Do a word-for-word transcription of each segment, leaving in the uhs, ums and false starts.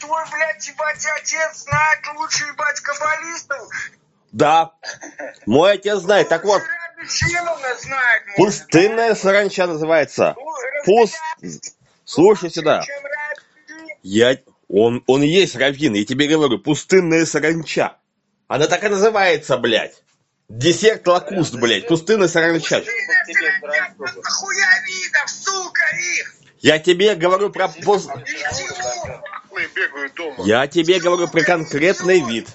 твой, блядь, ебать, отец знает лучше, ебать, каббалистов. Да, мой отец знает. Так вот, пустынная саранча называется. Пуст... Слушай сюда. Я... Он, он и есть раввин, я тебе говорю, пустынная саранча. Она так и называется, блядь. Десерт лакуст, блядь, пустынная саранча. Я тебе говорю про... Я тебе говорю про конкретный вид.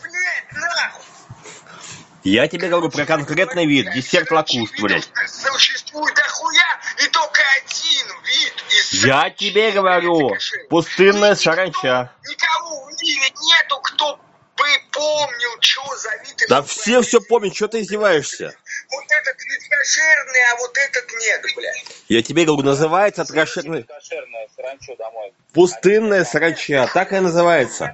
Я тебе говорю про конкретный вид. Десерт лакуст, блядь. Существует дохуя и только один вид из... Я тебе говорю, пустынная саранча. Никого в мире нету, кто бы помнил, что за вид... Да все все помнят, что ты издеваешься? Вот этот вид кошерный, а вот этот нет, блядь. Я тебе говорю, называется кошерный... Пустынная саранча, так и называется.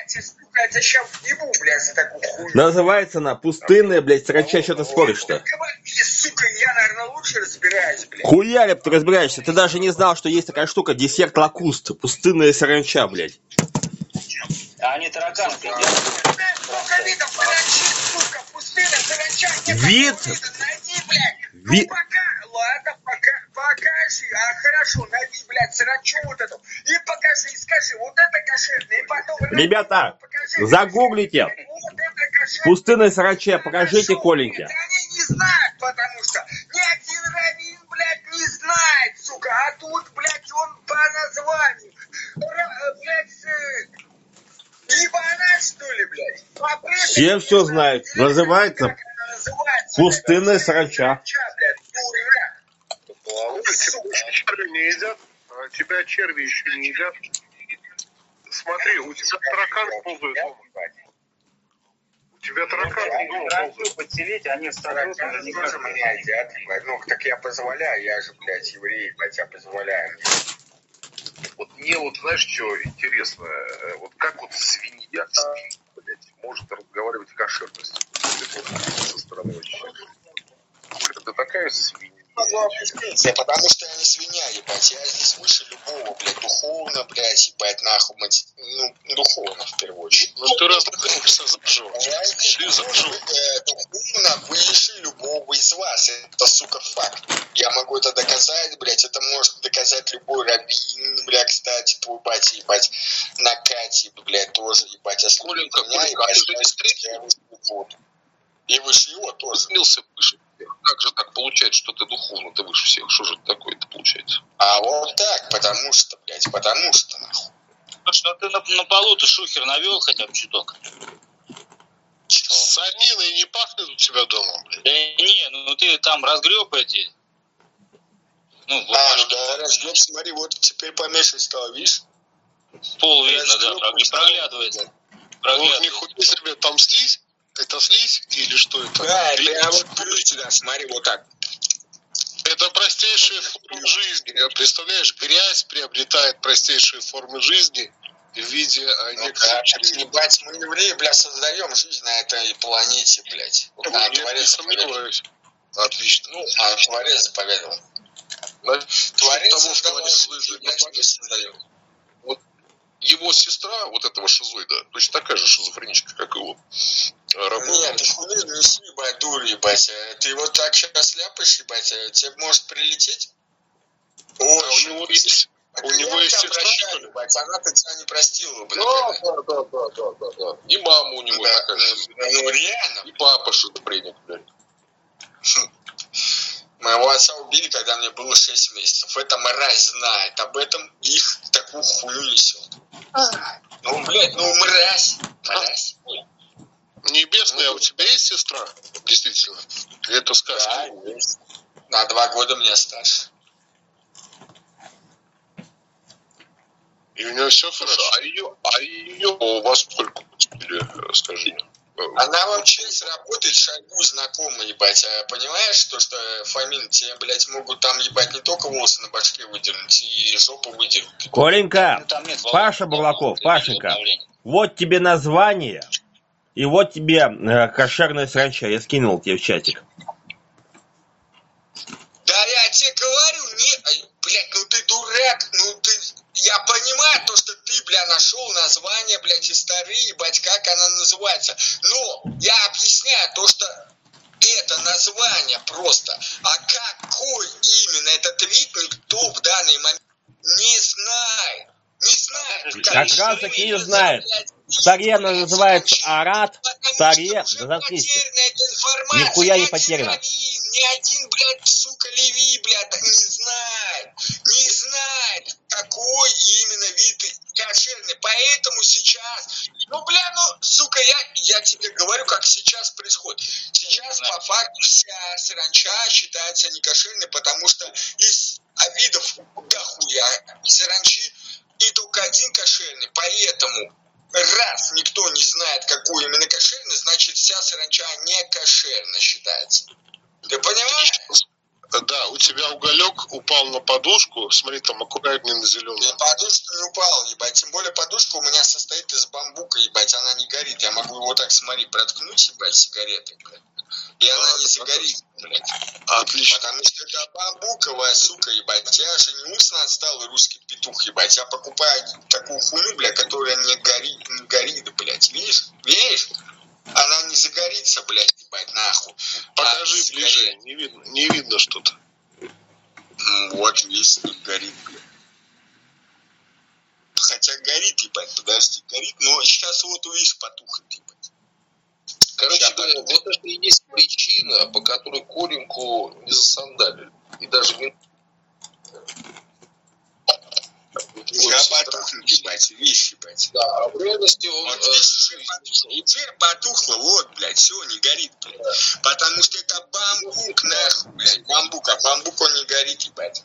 Называется она пустынная, блядь, саранча, что ты споришь-то? Сука, я, наверное, лучше разбираюсь, блядь. Хуяля ты разбираешься, ты даже не знал, что есть такая штука, десерт лакуст, пустынная саранча, блядь. А они тараканки. Вид. Вид. Ладно, пока, покажи, а хорошо, найди, блядь, саранчу вот эту, и покажи, и скажи, вот это кошерное, и потом... Ребята, покажи, загуглите, вот пустынная саранча, покажите, Коленьки. Они не знают, потому что ни один раввин, блядь, не знает, сука, а тут, блядь, он по названию, блядь, ебана, что ли, блядь? Все все знают, называется пустынная саранча. Черви не едят, а тебя черви еще не едят. Смотри, у тебя таракан ползает дома. У тебя таракан дома ползает. Подселить, они встают, они тоже меня едят. Ну, так я позволяю, я же, блядь, еврей, блядь, я позволяю. Вот мне вот, знаешь, что интересно, вот как вот свинья, блядь, может разговаривать о кошерности со стороны человека. Это такая свинья. Потому что я не свинья, ебать. Я здесь выше любого, блядь, духовно, блядь, ебать, нахуй, ну, духовно, в первую очередь. Ну, ты разнаходишься за жопу. Я здесь духовно выше любого из вас. Это, сука, факт. Я могу это доказать, блядь. Это может доказать любой раввин, блядь, кстати, твой батя, ебать, на Кате, блядь, тоже, ебать. Если Коленька, меня, ебать, я выше воду. И выше его тоже. Смелся выше. Как же так получается, что ты духовно, ты выше всех? Что же такое-то получается? А вот так, потому что, блядь, потому что, нахуй. Слушай, ну ты на, на полу ты шухер навел хотя бы чуток. Саниной не пахнет у тебя дома, блядь? Да не, ну ты там разгреб эти. Ну, вот а, ну да, разгреб, смотри, вот теперь помешать стало, видишь? Пол видно, да, не проглядывается. Ну, нихуя себе, там слизь? Это слизь или что это? Да, я вот плюс сюда, смотри, вот так. Это простейшие формы жизни. Представляешь, грязь приобретает простейшие формы жизни в виде некоторых... Ну, ебать, мы евреи, блядь, создаем жизнь на этой планете, блядь. Вот, ну, а, я не сомневаюсь. Отлично. Ну, а Творец заповедовал. Творец создавал жизнь, блядь, мы создаем. Вот его сестра, вот этого шизоида, точно такая же шизофреничка, как его. Работает. Нет, ты хуйню неси, ебать, дур, ебать. Ты вот так сейчас ляпаешь, ебать, тебе может прилететь? О, а у него есть, у него есть сестра, что ли? Ебать, она-то тебя не простила бы. Да, да, да, да, да, да, да. И мама у него да, такая. Ну, реально. И папа шизофреник, блядь. Моего отца убили, когда мне было шесть месяцев. Эта мразь знает об этом, их такую хуйню несет. Ну, блядь, ну, мразь. Мразь. Небесная, а у тебя есть сестра? Действительно. Это сказка. Да, есть. На два года мне старше. И у нее все хорошо. А ее, а ее у вас сколько или, скажи мне? Она вообще работает, Шойгу знакомый, ебать. А понимаешь, то, что Фомин, тебе, блядь, могут там, ебать, не только волосы на башке выдернуть, и жопу выдернуть. Коленька, ну, Паша Бурлаков, Пашенька, вот тебе название, и вот тебе э, кошерная саранча. Я скинул тебе в чатик. Да я тебе говорю, не, блядь, ну ты дурак, ну ты... Я понимаю то, что ты, бля, нашел название названия, блядь, и старые, ебать, как она называется. Но я объясняю то, что это название просто. А какой именно этот вид, никто в данный момент не знает. Не знает. Как раз таки не знает. В таре она называется Арат, в таре, да заткнись. Нихуя не потеряно. Ни один, блядь, сука, Леви, блядь, не знает. Не знает, какой именно вид кошерный. Поэтому сейчас, ну, бля, ну, сука, я, я тебе говорю, как сейчас происходит. Сейчас по факту вся саранча считается некошерной, потому что из видов дохуя саранчи и только один кошерный. Поэтому, раз никто не знает, какой именно кошерный, значит, вся саранча не кошерна считается. Ты понимаешь? Да, у тебя уголек упал на подушку, смотри, там аккуратнее на зеленую. На подушку не упал, ебать. Тем более подушка у меня состоит из бамбука, ебать. Она не горит. Я могу его так, смотри, проткнуть, ебать, сигаретой, блядь. И она не загорит, блядь. Отлично. Потому что это бамбуковая, сука, ебать. Я же не устно отсталый русский петух, ебать. Я покупаю такую хуйню, блядь, которая не горит, не горит, блядь. Видишь? Видишь? Она не загорится, блядь, ебать, нахуй. Покажи а ближе, не видно, не видно что-то. Вот, весь не горит, блядь. Хотя горит, ебать, подожди, горит, но сейчас вот увидишь, потухнет, ебать. Короче говоря, вот это и есть причина, по которой Коленьку не засандалили. И даже не... Я потухнет, ебать, видишь, ебать. Да, а в реальности он... Вот видишь, и теперь потухло, вот, блядь, все, не горит, блядь. Потому что это бамбук, нахуй, блядь, бамбук, а бамбук он не горит, ебать.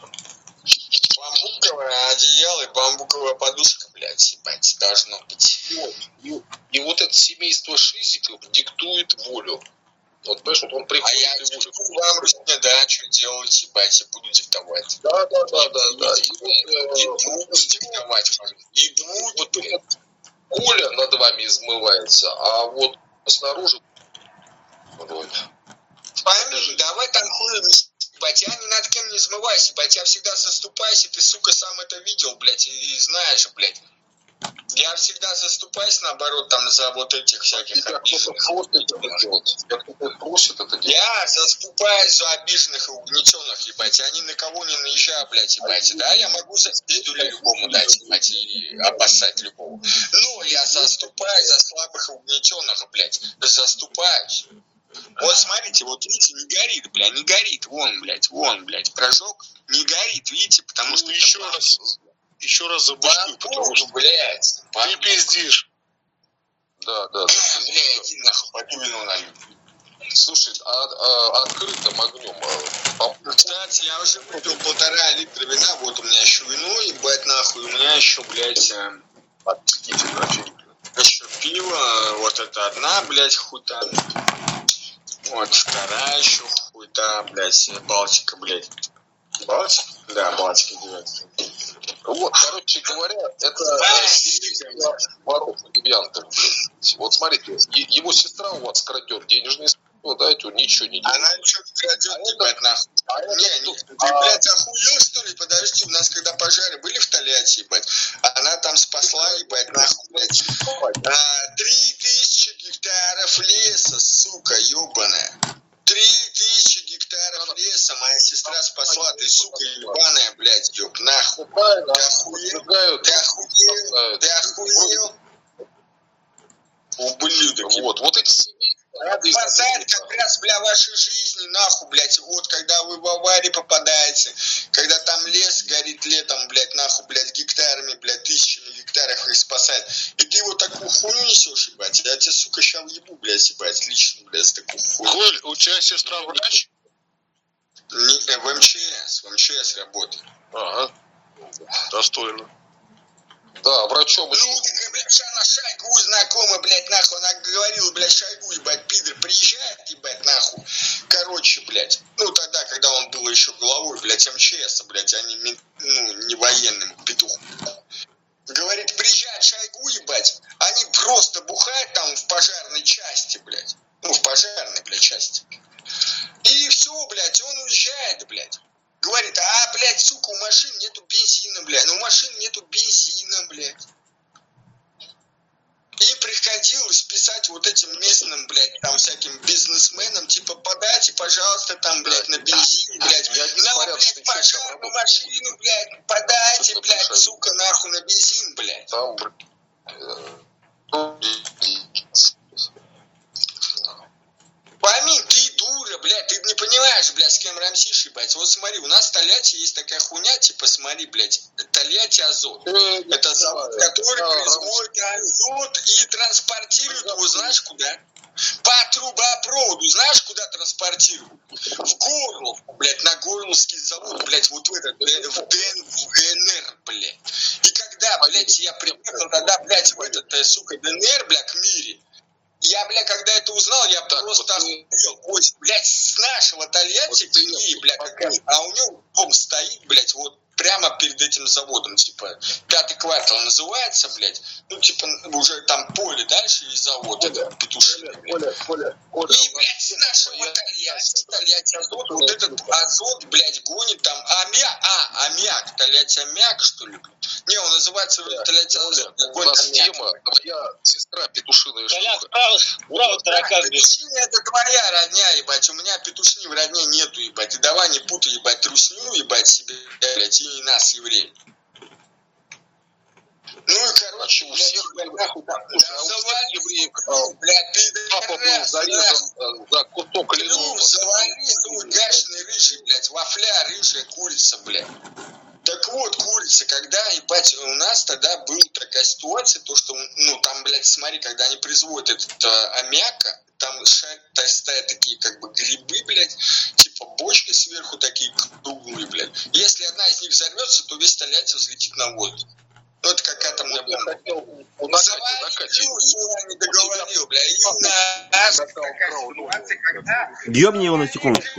Бамбуковое одеяло и бамбуковая подушка, блядь, ебать, должно быть. Вот. И, и вот это семейство шизиков диктует волю. Вот, понимаешь, вот он приходит а я и волю. вам, Русня, да, что делать, ебать, я буду диктовать. Да, да, да, да, да. И, вот, и буду диктовать, и буду, вот, блядь. Коля над вами измывается, а вот снаружи... Вот. Пойми, давай там хуй, ебать, я ни над кем не измывайся, ебать, я всегда заступаюсь, и ты, сука, сам это видел, блядь, и, и знаешь, блядь. Я всегда заступаюсь, наоборот, там, за вот этих всяких Тебя обиженных. кто-то просит это делать. Тебя кто-то просит это делать. Я заступаюсь за обиженных и угнетенных, ебать, я ни на кого не наезжаю, блядь, ебать, да, я могу за пиздюля любому дать, ебать, и обоссать любого. Но я заступаюсь за слабых и угнетенных, блядь, заступаюсь. Вот смотрите, вот видите, не горит, бля, не горит, вон, блядь, вон, блядь, прожег, не горит, видите, потому Ну, что... еще раз, еще раз забушкуй, потому что блядь, ты пиздишь. Да, да, да. Бля, иди нахуй, пойду вино налью. Слушай, а, а открытым огнем... А, кстати, я уже выпил полтора литра вина, вот у меня еще вино, ебать, нахуй, у меня еще, блядь, отпустите, короче. еще пиво, вот это одна, блядь, хуйта. Вот вторая еще хуйта, блядь, Балтика, блядь. Балтика? Да, Балтика девятая. Вот, короче говоря, это семейство воров и девиантов. Вот смотрите, его сестра у вас крадет денежные средства, да, это ничего не делает. Она что-то крадет, а ебать, это... нахуй. А не, это... не, ты, а... блядь, охуел, что ли? Подожди, у нас когда пожары были в Тольятти, ебать, она там спасла, ебать, нахуй, блядь. А, три тысячи гектаров леса, сука, ебаная. Три тысячи гектаров леса моя сестра спасла, ты, сука, ебаная, блядь, ёб, нахуй. Ты охуел? Ты охуел? Ты охуел? Ублюдок. Вот, вот эти семьи. Спасает как раз, бля, вашей жизни, нахуй, блядь. Вот, когда вы в аварии попадаете, когда там лес горит летом, блядь, нахуй, блядь, гектарами, блядь, тысячами гектаров их спасает. И ты вот такую хуйню несешь, ебать. Я тебе, сука, ща въебу, блядь, ебать, лично, блядь, такую хуйню. Коль, у тебя сестра врач? Не, в МЧС, в МЧС работает. Ага, достойно. Да, врачом. Ну, так, блядь, она Шойгу знакома, блядь, нахуй. Она говорила, блядь, Шойгу, ебать, пидор, приезжает, ебать, нахуй. Короче, блядь, ну, тогда, когда он был еще главой, блядь, МЧС, блядь, а не, ну, не военным петухом. Говорит, приезжает Шойгу, ебать, они просто бухают там в пожарной части, блядь. Ну, в пожарной, блядь, части. И все, блядь, он уезжает, блядь. Говорит, а, блядь, сука, у машин нету бензина, блядь. Ну, у машин нету бензина, блядь. приходилось писать вот этим местным, блядь, там всяким бизнесменам, типа, подайте, пожалуйста, там, блядь, на бензин, блядь, на, блядь, пожарную машину, блядь, подайте, блядь, сука, нахуй, на бензин, блядь. Там, Пойми, ты дура, блядь, ты не понимаешь, блядь, с кем рамсишь, ебать. Вот смотри, у нас в Тольятти есть такая хуйня, типа, смотри, блядь, Тольятти Азот. Это завод, который производит азот и транспортирует его, знаешь, куда? По трубопроводу, знаешь, куда транспортируют? В Горловку, блядь, на Горловский завод, блядь, вот в этот, в ДНР, блядь. И когда, блядь, я приехал тогда, блядь, в этот, сука, ДНР, блядь, к Мире, я, бля, когда это узнал, я так, просто вот охуел. Ой, блядь, с нашего Тольятти к ней, бля, какой, а у него дом стоит, блядь, вот прямо перед этим заводом, типа, пятый квартал называется, блядь, ну, типа, уже там поле дальше и завод, Коля, это Петушино, блядь. Коля, Коля, Коля, и, блядь, с нашего Тольятти, Тольятти Азот, вот этот азот, блядь, гонит там, аммиак, а, аммиак, Тольятти аммиак, что ли, не, он называется Тольятти Азот. У нас тема, твоя сестра Петушиная шлюха. Право, таракан. Петушиная это твоя родня, ебать, у меня Петушни в родне нету, ебать, и давай не путай, ебать, трусню, ебать, себе, блядь, и нас, евреев. Ну и, короче, у всех, блядь, нахуй, там, завали, блядь, пидорас, зарезан за кусок льна. Завали, свой гашный рыжий, блядь, вафля, рыжая курица, блядь. Так вот, курица, когда, ебать, у нас тогда была такая ситуация, то, что, ну, там, блядь, смотри, когда они производят этот а, аммиака, там стоят такие, как бы, грибы, блядь, типа бочки сверху такие круглые, блядь. Если одна из них взорвется, то весь Тольятти взлетит на воздух. Ну, это как атомная бомба. Завалить, я не договорил, блядь. И у нас такая ситуация, когда... Ёбни его на секундочку.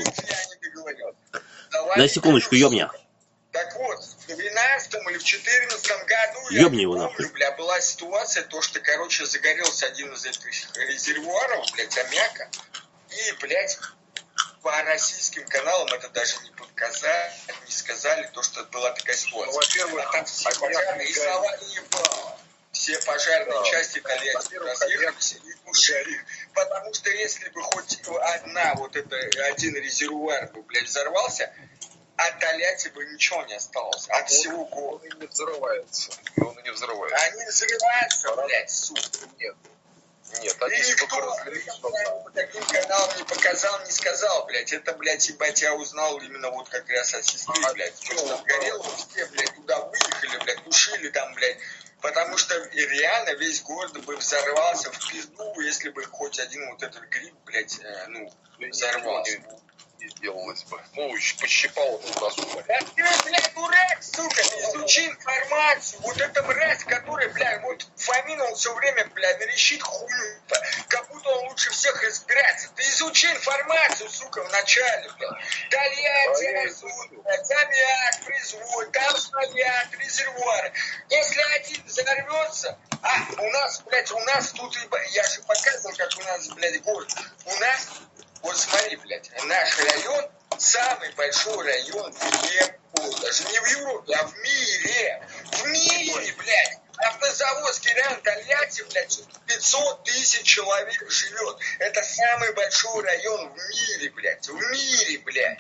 На секундочку, ёбни. Так вот, в двенадцатом или в четырнадцатом году, Ёбни я его, не помню, нахуй. бля, была ситуация, то, что, короче, загорелся один из этих резервуаров, блядь, аммиака, и, блядь, по российским каналам это даже не показали, не сказали, то, что была такая ситуация. Ну, во-первых, а там все пожарные сова не ебало. Все пожарные да. части Тольятти разъехались и ушли. Потому что если бы хоть одна, вот это, один резервуар бы, блядь, взорвался, от Тольятти бы ничего не осталось. От он, всего города. Он и не взрывается. И он и не взрывается. Они взрываются, а блядь, сука. Нет. Нет, они и никто по таким каналам не показал, не сказал, блядь. Это, блядь, ебать, я узнал именно вот как раз от сестры, а, блядь. Что там горело, все, блядь, туда выехали, блядь, тушили там, блядь. Потому что реально весь город бы взорвался в пизду, если бы хоть один вот этот гриб, блядь, э, ну, взорвался. Не сделалось бы. Ну, пощипал ну, разумно. Да ты, блядь, дурак, сука, изучи информацию. Вот эта мразь, которая, блядь, вот Фомин, он все время, блядь, верещит хуйню, как будто он лучше всех разбирается. Ты изучи информацию, сука, вначале, блядь. Тольятти, Азот, блядь, аммиак производит, там стоят резервуары. Если один взорвется, а, у нас, блядь, у нас тут, я же показывал, как у нас, блядь, город. У нас... Вот смотри, блядь, наш район самый большой район в Европе, даже не в Европе, а в мире. В мире, блядь. Автозаводский район Тольятти, блядь, пятьсот тысяч человек живет. Это самый большой район в мире, блядь. В мире, блядь.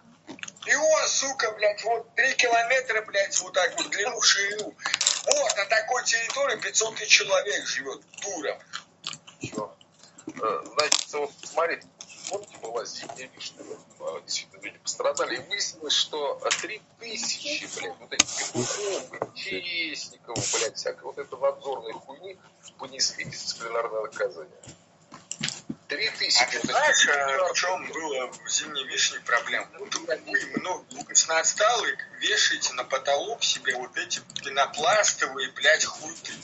И он, сука, блядь, вот три километра, блядь, вот так вот длину, ширину. Вот на такой территории пятьсот тысяч человек живет. Дура. Чё? Значит, вот смотрите. Помните, была зимняя вишня, действительно люди пострадали, и выяснилось, что три тысячи, блядь, вот этих петухов, честников, блядь, всякой вот этой надзорной хуйни понесли дисциплинарное наказание. Три тысячи. А ты знаешь, в чем было в зимней вишне проблема? Вот вы много на отсталых вешаете на потолок себе вот эти пенопластовые, блядь, хуйты.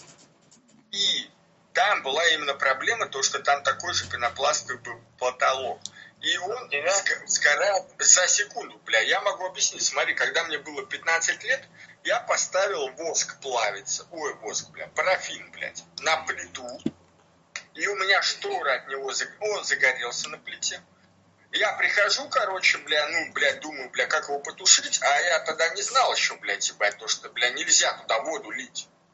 И там была именно проблема, то, что там такой же пенопластовый был потолок. И он сгорал за секунду, бля. Я могу объяснить. Смотри, когда мне было пятнадцать лет, я поставил воск плавиться. Ой, воск, бля, парафин, блядь, на плиту. И у меня штора от него, он загорелся на плите. Я прихожу, короче, бля, ну, блядь, думаю, бля, как его потушить. А я тогда не знал еще, блядь, ебать, то, что, бля, нельзя туда воду лить.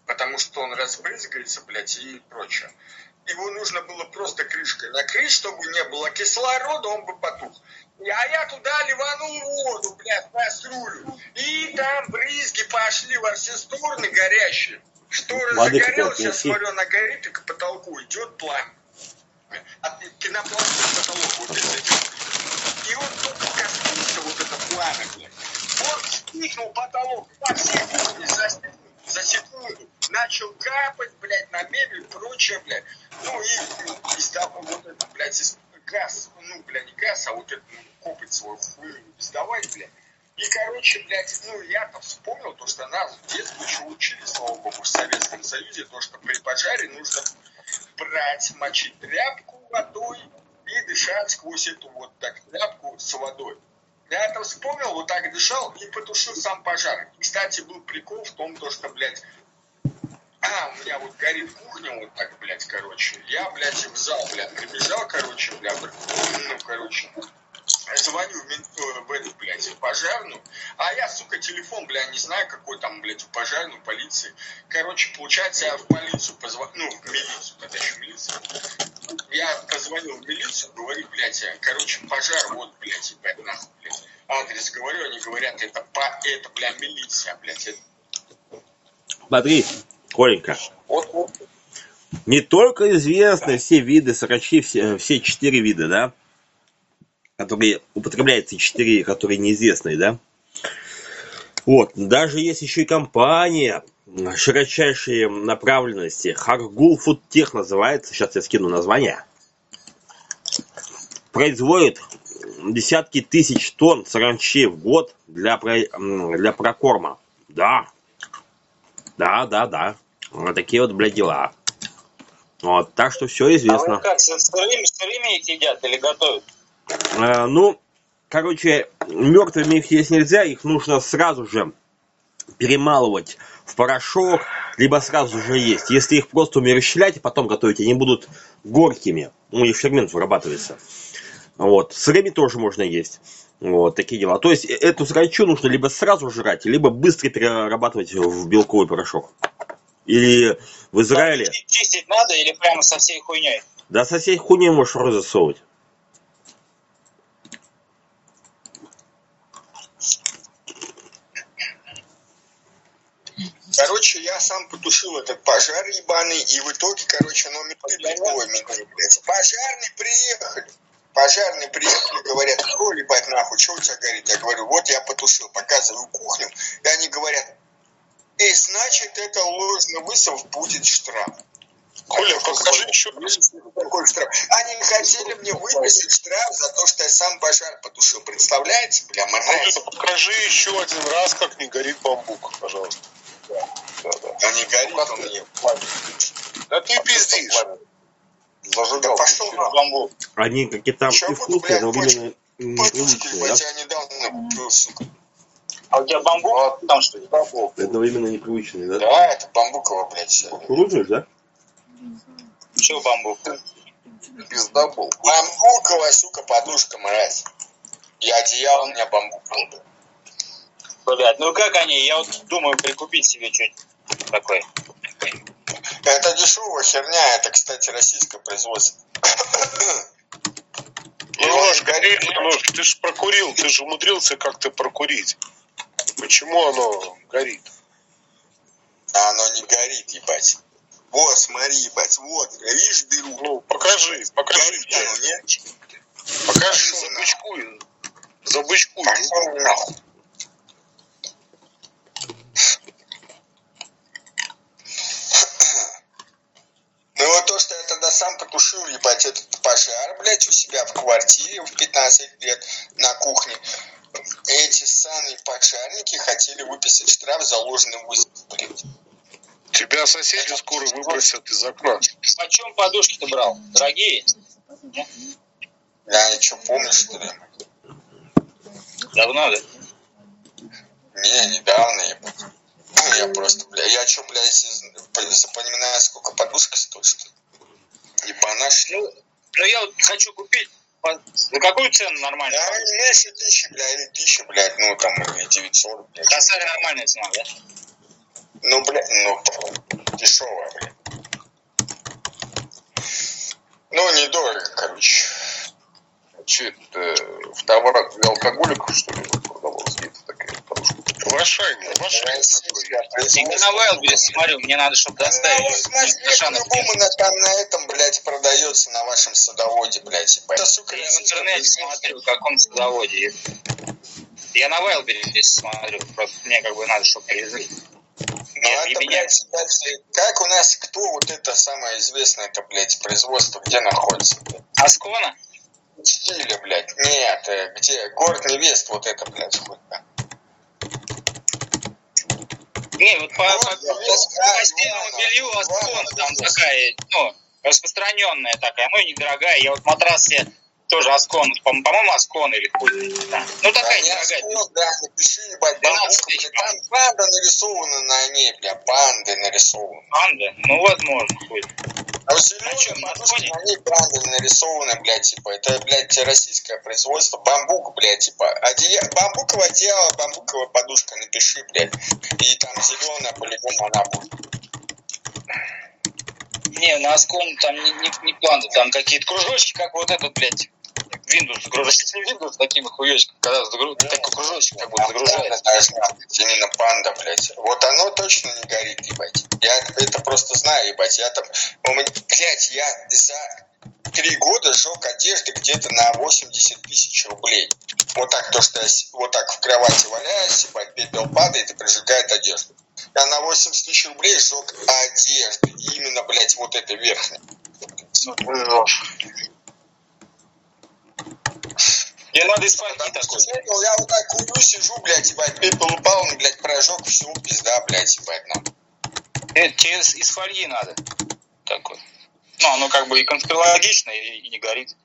потому что он разбрызгается, блядь, и прочее. Его нужно было просто крышкой накрыть, чтобы не было кислорода, он бы потух. А я туда ливанул воду, блядь, кастрюлю. И там брызги пошли во все стороны горящие. Штора загорелась, я смотрю, она горит, и к потолку идет пламя. От пенопласта потолок вот это идет. И он только коснулся, вот это пламя, блядь. Он вспыхнул потолок по всей кухне за, за секунду. Начал капать, блядь, на мебель и прочее, блядь. Ну и издал вот это, блядь, газ, ну, блядь, не газ, а вот это, ну, копоть свой хуй издавать, блядь. И, короче, блядь, ну, я-то вспомнил то, что нас в детстве еще учили, слава богу, в Советском Союзе, то, что при пожаре нужно брать, мочить тряпку водой и дышать сквозь эту вот так тряпку с водой. Я это вспомнил, вот так дышал и потушил сам пожар. И, кстати, был прикол в том, то, что, блядь, а, у меня вот горит кухня вот так, блядь, короче. Я, блядь, в зал, блядь, прибежал, короче, блядь, ну, короче, звоню в, мент, в эту, блядь, в пожарную, а я, сука, телефон, блядь, не знаю, какой там, блядь, в пожарную, полиции. Короче, получается, я в полицию позвонил, ну, в милицию, тогда еще милиция. Я позвонил в милицию, говорю, блядь, короче, пожар, вот, блядь, ебать, нахуй, блядь. Адрес говорю, они говорят, это, по, это, блядь, милиция, блядь. Это... Смотри, Коленька. Вот, вот. Не только известны все виды срачей, все, все четыре вида, да, которые употребляются, четыре, которые неизвестные, да. Вот, даже есть еще и компания широчайшей направленности, Харгул Фудтех называется, сейчас я скину название, производит десятки тысяч тонн саранчи в год для, для прокорма. Да, да, да, да, вот такие вот, блядь, дела. Вот, так что все известно. А вы как, сырыми, сырыми их едят или готовят? А, ну, короче, мертвыми их есть нельзя, их нужно сразу же перемалывать в порошок, либо сразу же есть. Если их просто умерщвлять и потом готовить, они будут горькими. Ну, их фермент вырабатывается. Вот. Сырыми тоже можно есть. Вот, такие дела. То есть, эту саранчу нужно либо сразу жрать, либо быстро перерабатывать в белковый порошок. Или в Израиле... Чистить надо или прямо со всей хуйней? Да, со всей хуйней можешь в рот засовывать. Короче, я сам потушил этот пожар ебаный, и в итоге, короче, номер приколы меня, блядь. Пожарные приехали. Пожарные приехали, говорят, что, ебать, нахуй, что у тебя горит? Я говорю, вот я потушил, показываю кухню. И они говорят, и значит, это ложный вызов, будет штраф. Коля, покажи еще какой штраф. Они хотели мне выписать штраф за то, что я сам пожар потушил. Представляете, бля, мразь. Покажи еще один раз, как не горит бамбук, пожалуйста. Да, да, да. А не горит он мне. Да ты пиздишь. Да пошел на бамбук. Они какие-то и вкусные, но именно непривычные, да? Я недавно купил, сука. А у тебя бамбук? А, там что ли? Бамбук. Одновременно непривычные, да? Да, это бамбуково, блядь. Кукурузный, да? Чего бамбук? Пиздобол. Бамбуковая, сука, подушка, мразь. И одеяло у меня бамбуковое. Блядь, ну как они? Я вот думаю прикупить себе что-нибудь такое. Это дешевая херня, это, кстати, российское производство. Немнож, горит, немнож, ты же прокурил, ты же умудрился как-то прокурить. Почему оно горит? А оно не горит, ебать. Вот, смотри, ебать, вот, видишь дыру? Ну, покажи, покажи. Горит оно, нет? Покажи, забычкуй. Забычкуй. Пошел нахуй. Ну вот то, что я тогда сам потушил, ебать, этот пожар, блядь, у себя в квартире в пятнадцать лет на кухне. Эти самые пожарники хотели выписать штраф за ложный вызов, блядь. Тебя соседи скоро выбросят из окна. Почем подушки ты брал? Дорогие? Я ничего помню, что ли? Давно, да? Не, недавно, ебать. Ну, я просто, бля, я что, блядь, запоминаю, сколько подушка стоит, что ли? Ебанаш. Ну, ну, я вот хочу купить. За какую цену нормально? Да, меньше тысячи, бля, или тысяча, блядь, ну, там, или девятьсот, блядь. Косарь нормальная цена, да? Ну, блядь, ну, дешевая, блядь. Ну, недорого, короче. Че это в товарах для алкоголиков, что ли, продавалось? Где-то такая подушка. В Ашане, в Ашане. Я на Wildberries смотрю, мне надо, чтобы доставили. Ну, смотри, по-любому на, там на этом, блядь, продается на вашем садоводе, блядь. Это, сука, я в интернете смотрю, в каком садоводе. Я на Wildberries смотрю, просто мне как бы надо, чтобы привезли. Ну, это, блядь, как у нас, кто вот это самое известное, это, блядь, производство, где находится? Аскона? Стиля, блядь. Нет, где? Город невест, вот это, блядь, хоть. Не, вот по, по, по постельному белью Аскона там такая, ну, распространенная такая, ну и недорогая. Я вот матрас себе тоже Аскон, по-моему, Аскон или хуй, да. Ну такая да, недорогая. Аскон, да, напиши, ебать, бабушка, там панда нарисована на ней, бля, панды нарисованы. Панда? Ну, возможно, хуй. А вот зеленые подушки, на ней панды нарисованы, блядь, типа, это, блядь, российское производство, бамбук, блядь, типа, одея... бамбуковое одеяло, бамбуковая подушка, напиши, блядь, и там зеленая, по-любому она будет. Не, на Асконе там не, не, не панда, там какие-то кружочки, как вот этот, блядь, Windows, кружочки, не Windows, такими хуёчками, когда загруз... такой кружочек как будто загружается. Именно панда, блядь. Вот оно точно не горит, ебать. Я это просто знаю, ебать. Я там, блядь, я за три года сжег одежды где-то на восемьдесят тысяч рублей. Вот так, то, что я вот так в кровати валяюсь, ебать, пепел падает и прижигает одежду. Я на восемьдесят тысяч рублей сжег одежды. Именно, блядь, вот это верхнее. Мне надо из фольги такой. Я вот так курю, сижу, блядь, ебать, пепел упал, блядь, прожег, все, пизда, блядь, ебать, нам. Это через из фольги надо. Такой. Ну, оно как бы и конспирологично, и, и не горит.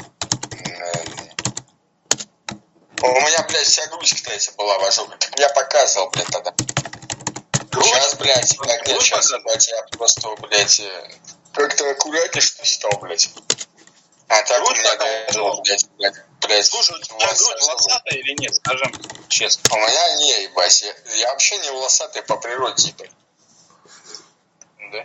У меня, блядь, вся грудь, кстати, была в ожоге. Как я показывал, блядь, тогда. Сейчас, блядь, как нет, сейчас, блядь, я просто, блядь, как-то аккуратнее, что стал, блядь. А так у меня, блядь, блядь, блядь. Слушай, у тебя грудь волосатая или нет, скажи честно. У меня не, ебать, я, я вообще не волосатый по природе, ебать. Да?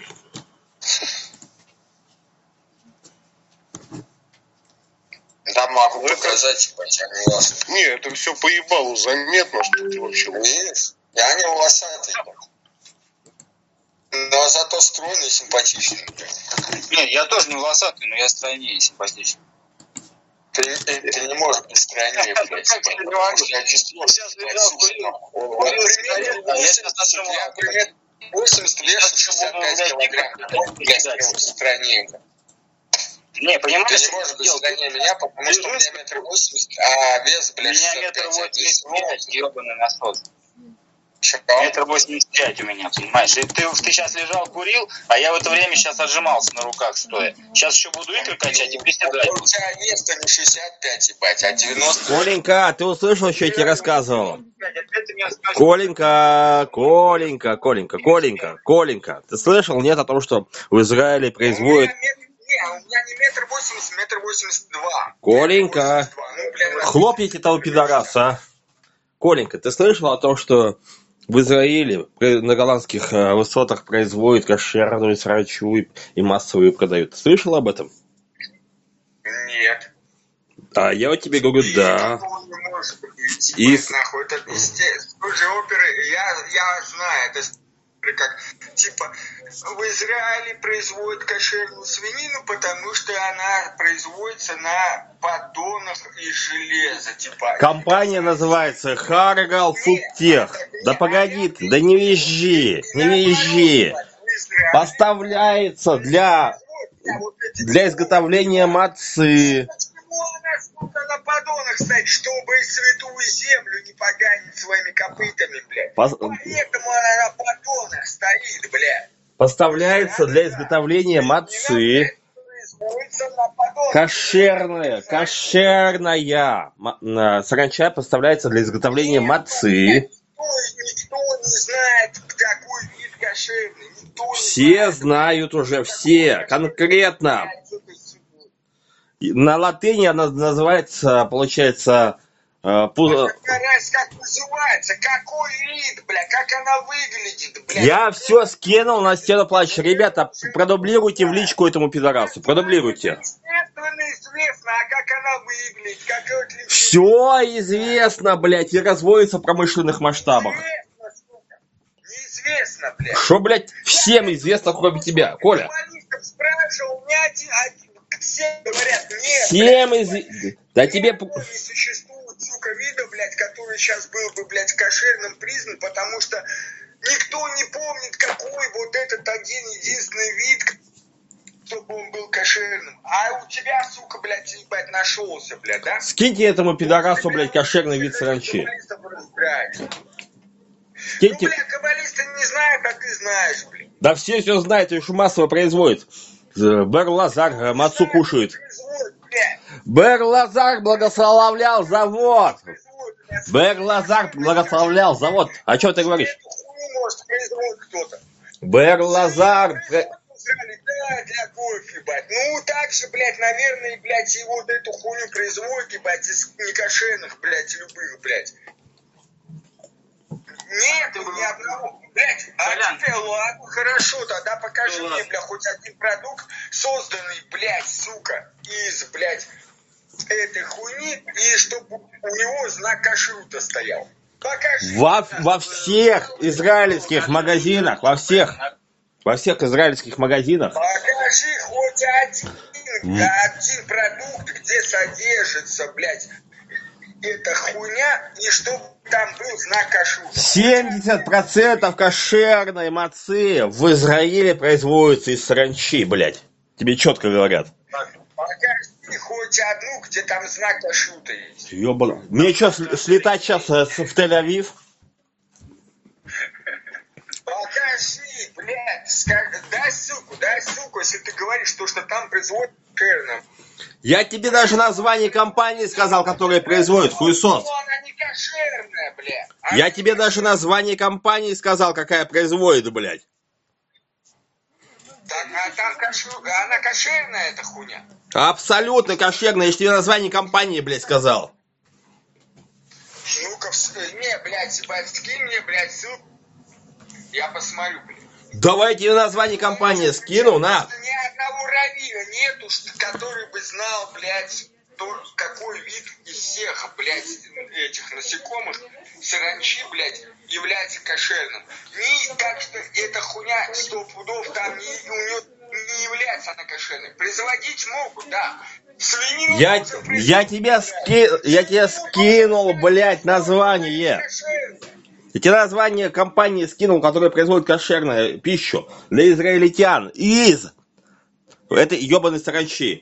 Да, могу показать, ебать, я не волосатый. Не, это все поебалу заметно, что ты вообще... Видишь? Я не волосатый, ебать. Но зато стройный и симпатичный. Нет, я тоже не волосатый, но я стройнее и симпатичный. Ты, ты, ты не можешь быть стройнее, блядь. Я действительно например, восемьдесят вешу шестьдесят пять килограмм. Я стройнее. Не, понимаешь, ты не можешь быть стройнее меня, потому что у меня метр восемьдесят, а вес, блядь, шестьдесят пять. У меня метр восемьдесят пять, ебаный насос. Метр восемьдесят пять у меня, понимаешь? И ты, ты сейчас лежал, курил, а я в это время сейчас отжимался на руках стоя. Сейчас еще буду икры качать и приседать. У тебя вес-то не шестьдесят пять, ебать, а девяносто. Коленька, ты услышал, что я тебе рассказывал? Коленька, Коленька, Коленька, Коленька, Коленька. Ты слышал, нет, о том, что в Израиле производят... Не, у меня не метр восемьдесят, метр восемьдесят два. Коленька, хлопните того пидораса. Коленька, ты слышал о том, что в Израиле на голландских высотах производят кошерную срачу и массовые продают? Ты слышал об этом? Нет. А я вот тебе говорю, да. И... Нахуй, это пиздец. Слушай, оперы, я, я знаю, это как, типа, в Израиле производят кошерную свинину, потому что она производится на поддонах из железа, типа. Компания называется Харгал Фудтех. Да погоди ты, да не визжи, не визжи. Поставляется для, для изготовления мацы. На подонах стоит, чтобы святую землю не поганить своими копытами, блядь. Пос... Поэтому она на подонах стоит, блядь. Поставляется для изготовления мацы. Кошерная, кошерная саранча поставляется для изготовления мацы. Никто не знает, какой вид кошерный. Все знают уже, все, конкретно. На латыни она называется, получается, Э, пу... Как называется? Какой вид, бля? Как она выглядит, бля? Я все скинул на стену плача. Ребята, продублируйте в личку этому пидорасу. Продублируйте. Естественно, известно, а как она выглядит? Как все известно, блядь, и разводится в промышленных масштабах. Неизвестно, блядь. Что, блядь, всем известно, кроме тебя, Коля? Спрашивал, мне один, один, все говорят, нет, всем блядь, известно. Да тебе... Не существует, сука, вида, блядь, который сейчас был бы, блядь, кошерным признан, потому что никто не помнит, какой вот этот один единственный вид, чтобы он был кошерным. А у тебя, сука, блядь, ебать, нашелся, блядь, да? Скиньте этому пидорасу, блядь, кошерный вид саранчи. Скиньте... Ну, бля, каббалисты не знают, а ты знаешь, блин. Да все все знают, их массово производят. Бер-Лазар мацу кушает. Бер-Лазар благословлял завод. Бер-Лазар благословлял завод. А что ты говоришь? Бер-Лазар... Да, для кофе, блядь. Ну, так же, блядь, наверное, блядь, и вот эту хуйню производят, ебать, из некошерных, блядь, любых, блядь. Нет, ни одного. Блядь, а теперь ладно, хорошо, тогда покажи мне, бля, хоть один продукт, созданный, блядь, сука, из, блядь, этой хуйни, и чтобы у него знак кашрута стоял. Покажи. Во, во всех израильских магазинах, во всех, во всех израильских магазинах. Покажи хоть один, mm. один продукт, где содержится, блядь, эта хуйня, и чтобы там был знак кашрута. семьдесят процентов кошерной мацы в Израиле производится из саранчи, блядь. Тебе четко говорят. Покажи хоть одну, где там знак кашрута есть. Ёбана. Мне что, слетать сейчас в Тель-Авив? Покажи, блядь, скажи, дай ссылку, дай ссылку, если ты говоришь, что, что там производят кошерно. Я тебе даже название компании сказал, которая производит, хуесос. Ну, она не кошерная, блядь. А Я тебе кошерная. Даже название компании сказал, какая производит, блядь. Так, а там кошер... она кошерная, эта хуйня? Абсолютно кошерная, я тебе название компании, блядь, сказал. Ну-ка, не, блядь, скинь мне, блядь, ссылку. Я посмотрю, блядь. Давай тебе название компании скину, на. Ни одного раввина нету, который бы знал, блядь, то, какой вид из всех, блядь, этих насекомых саранчи, блядь, является кошерным. Ни, так что эта хуйня сто пудов там не, у нее не является она кошерной. Производить могут, да. Свинину я, я, тебя ски, я тебе скинул, блядь, название. Я тебе название компании скинул, которая производит кошерную пищу для израильтян из этой ебаной саранчи.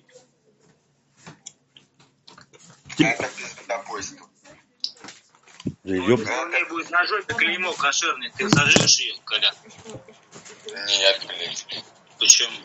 Это пиздопойство. Еб... Главное будет на жопе клеймо кошерный. Ты сожжешь ее, Коля? Нет, блядь. Почему?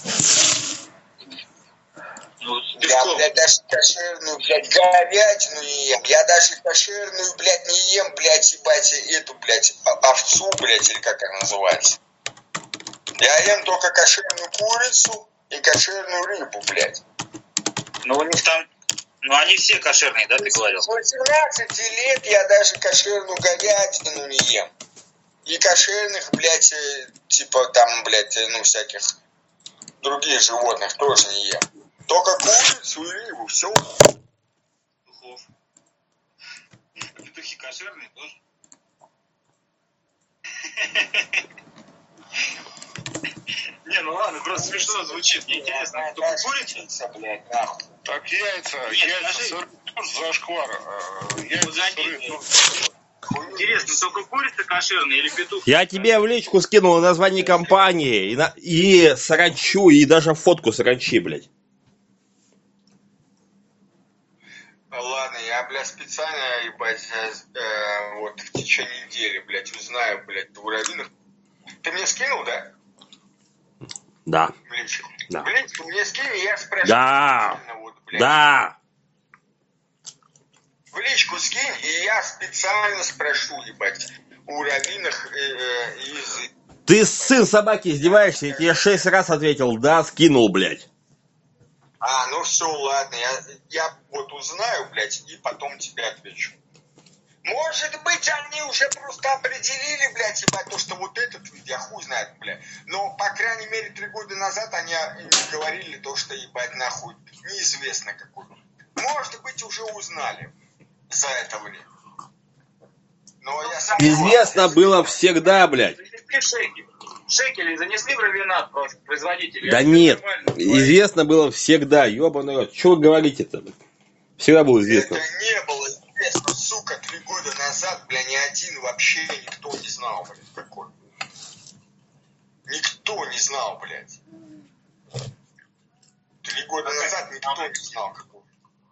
Ну, я, блядь, даже кошерную, блядь, говядину не ем. Я даже кошерную, блядь, не ем, блядь, ебать, эту, блядь, овцу, блядь, или как она называется. Я ем только кошерную курицу и кошерную рыбу, блядь. Ну, у них там, ну, они все кошерные, да, ты говорил? С восемнадцати лет я даже кошерную говядину не ем. И кошерных, блядь, типа, там, блядь, ну, всяких других животных тоже не ем. Только курицу и рыбу, все. Петухов. Петухи кошерные тоже? Не, ну ладно, просто смешно звучит. Мне интересно, только курица? Блядь, нахуй. Так яйца, яйца сырые зашквар. Яйца сырые. Интересно, только курица кошерная или петух? Я тебе в личку скинул название компании, и, на... и саранчу, и даже фотку саранчи, блядь. Ладно, я, блядь, специально, ебать, э, вот в течение недели, блядь, узнаю, блядь, у раввинов. Ты мне скинул, да? Да. В личку? Да. В личку мне скинь, я спрошу. Да. Вот, да. В личку скинь, и я специально спрошу, ебать, у раввинов э, э, из... Ты сын собаки издеваешься, я тебе шесть раз ответил, да, скинул, блядь. А, ну все, ладно, я, я вот узнаю, блядь, и потом тебе отвечу. Может быть, они уже просто определили, блядь, ебать, то, что вот этот вид, я хуй знает, блядь. Но, по крайней мере, три года назад они не говорили то, что, ебать, нахуй, неизвестно какой. Может быть, уже узнали за это время. Но я сам... Известно было всегда, блядь. Шекели занесли в равенат просто производители. Да нет, известно было всегда, ёбаный рот. Что вы говорите-то? Всегда было известно. Это не было известно, сука, три года назад, бля, ни один вообще никто не знал, блядь, какой. Никто не знал, блядь. Три года назад никто не знал, какой.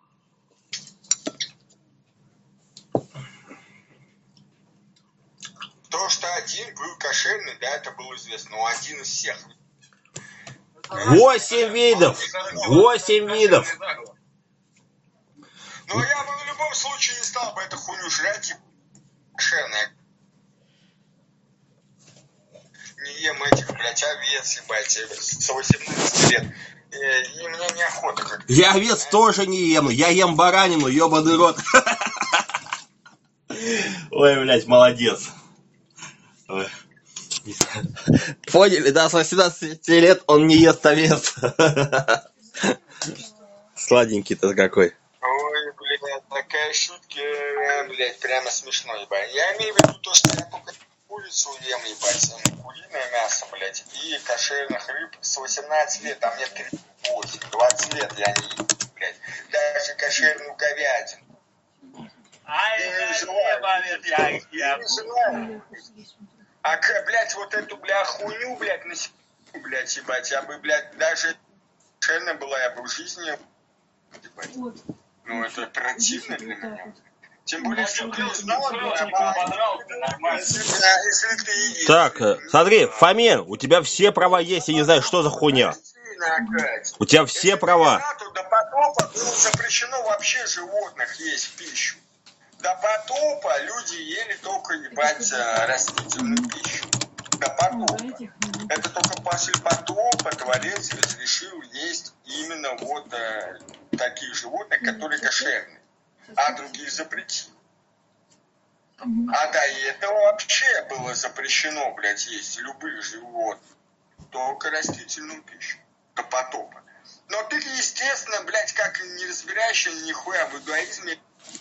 То, что один был кошерный, да, это было известно, но один из всех. Восемь видов! Восемь видов! Но я бы в любом случае не стал бы эту хуйню жрать, и кошерная. Не ем этих, блядь, овец, ебать, с восемнадцати лет. И мне неохота как-то. Я овец тоже не ем, я ем баранину, ёбаный рот. Ой, блядь, молодец. Ой. Поняли, да, с восемнадцати лет он не ест овец. Сладенький-то какой. Ой, блядь, такая шутка, блядь, прямо смешно, ебать. Я имею в виду то, что я только курицу ем, ебать, куриное мясо, блядь, и кошерных рыб с восемнадцати лет, а мне тридцать восемь, двадцать лет я не ем, блядь. Даже кошерную говядину. Ай, не желаю. Не желаю. А, блядь, вот эту, бля, хуйню, блядь, на секунду, блядь, ебать, я бы, блядь, даже кошерная была, я бы в жизни, ебать. Ну, это противно для меня. Тем более, если ты узнал, если ты... Так, смотри, Фомин, у тебя все права есть, я не знаю, что за хуйня. У тебя все права. До потопа было запрещено вообще животных есть в пищу. До потопа люди ели только, ебать, растительную пищу. До потопа. Это только после потопа Творец разрешил есть именно вот э, таких животных, которые кошерные. А другие запретил. А до этого вообще было запрещено, блядь, есть любых животных. Только растительную пищу. До потопа. Но ты, естественно, блядь, как не разбираешься нихуя в иудаизме.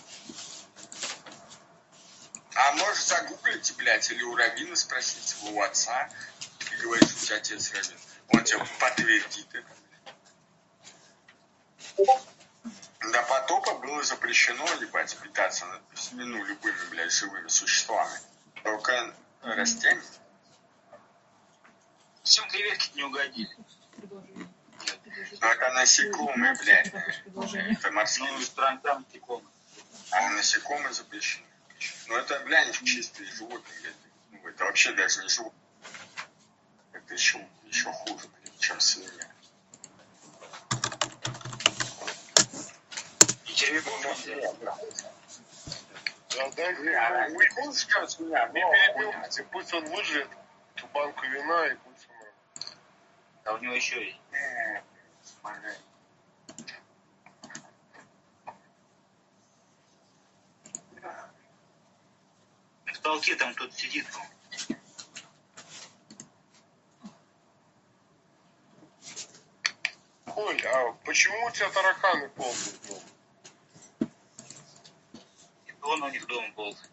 А можешь загуглить, блядь, или у раввина спросить, у отца, и говорить, что у тебя отец раввин. Он тебе подтвердит это. До потопа было запрещено, ебать, питаться, ну, любыми, блядь, живыми существами. Только растения. Всем креветки не угодили. Это насекомые, блядь. Это морские. Ну, стран там насекомые. А насекомые запрещены. Ну, это, блядь, чистые животные, блядь. Ну, это вообще даже не животные. Это еще, еще хуже, блядь, чем свинья. И червяков нельзя. Да, дай мне. Не перебил, пусть он выжрет эту банку вина и пусть он... А у него еще есть. В толке там тут сидит. Коль, а почему у тебя тараканы ползают дома? И он у них дома ползает.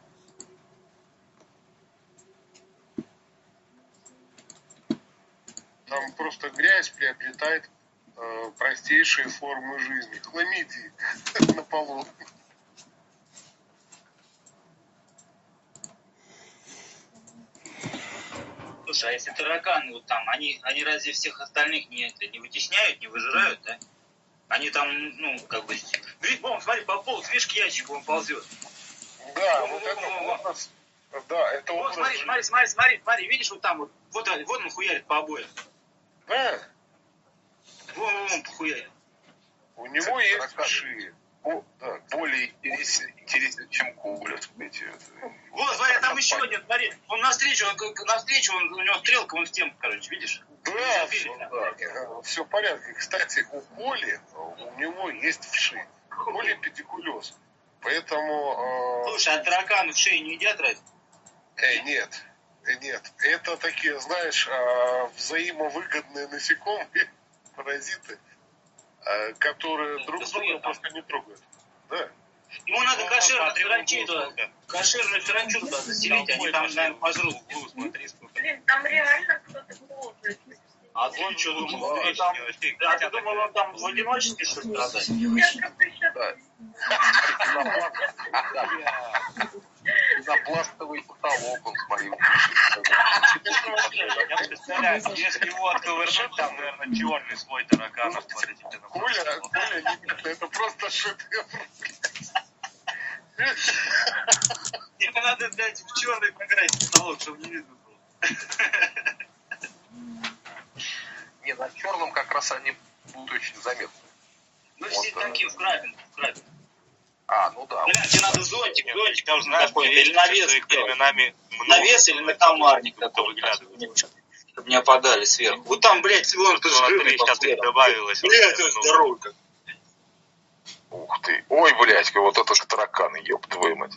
Там просто грязь приобретает э, простейшие формы жизни. Хламидии на полу. Слушай, а если тараканы вот там, они, они разве всех остальных не, это, не вытесняют, не выжирают, да? Они там, ну, как бы... Видишь, вон, смотри, по полу, видишь, к ящику он ползет. Да, вот это образ... Да, это Вот, образ... смотри, смотри, смотри, смотри, смотри, видишь, вот там вот, вот, вот он хуярит по обоям. Да. Вон, вон, вон, похуярит. У него есть шея. О, да, более интересен, интересен, чем Коля. Вот, смотри, там еще один, смотри. Он навстречу, он навстречу, он, у него стрелка вон в тему, короче, видишь? Да, Да, все, да, все в порядке. Кстати, у Коли, у него есть вши. Коли педикулез. Поэтому... Э... Слушай, а тараканы в шею не едят разве? Э, нет, э, нет. Это такие, знаешь, э, взаимовыгодные насекомые, паразиты, э, которые да, друг друга просто не трогают. Да. Ему надо кошерную саранчу туда, кошерную саранчу туда заселить, они там, наверное, пожрут. Блин, там реально кто-то ползает. А ты что думал? А ты думал, он там в одиночестве что страдает? За пластовый потолок он смотрел. Я представляю, если его отковырнуть, там, наверное, черный слой тараканов. Коля, Коля, это просто шедевр. Тебе надо дать в черный покрасить потолок, чтобы не видно было. Не, на черном как раз они будут очень заметны. Ну, все вот, такие в крапинку, в крапинку. А, ну да. Бля, тебе надо зонтик, зонтик нужно такой, или навес, навес или накомарник такой выглядывает, чтобы не опадали сверху. Вот там, блядь, вон ты жирный сейчас добавилось. Блядь, это здорово как. Ух ты. Ой, блядь, вот это же тараканы, ёб твою мать.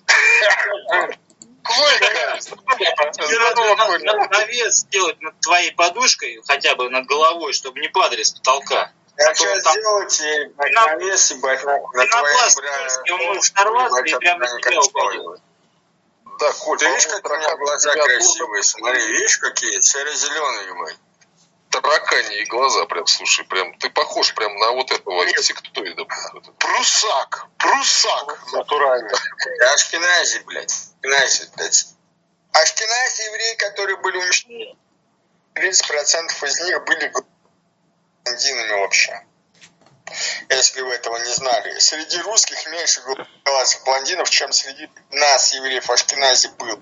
Тебе надо навес сделать над твоей подушкой, хотя бы над головой, чтобы не падали с потолка. Я что сделать, и навес, ебать, на твоем, бля, он может сорваться и прямо на тебя упадет. Да, Коль, ты видишь, как у меня глаза красивые, смотри, видишь, какие, серо-зеленые, ебать. Тараканьи глаза, прям, слушай, прям, ты похож прям на вот этого инсектоида. Прусак, прусак, натурально. Ашкенази, блядь, ашкенази, блядь. Ашкенази евреи, которые были уничтожены, тридцать процентов из них были блондинами вообще. Если вы этого не знали. Среди русских меньше голубоглазых блондинов, чем среди нас, евреев, ашкенази, был.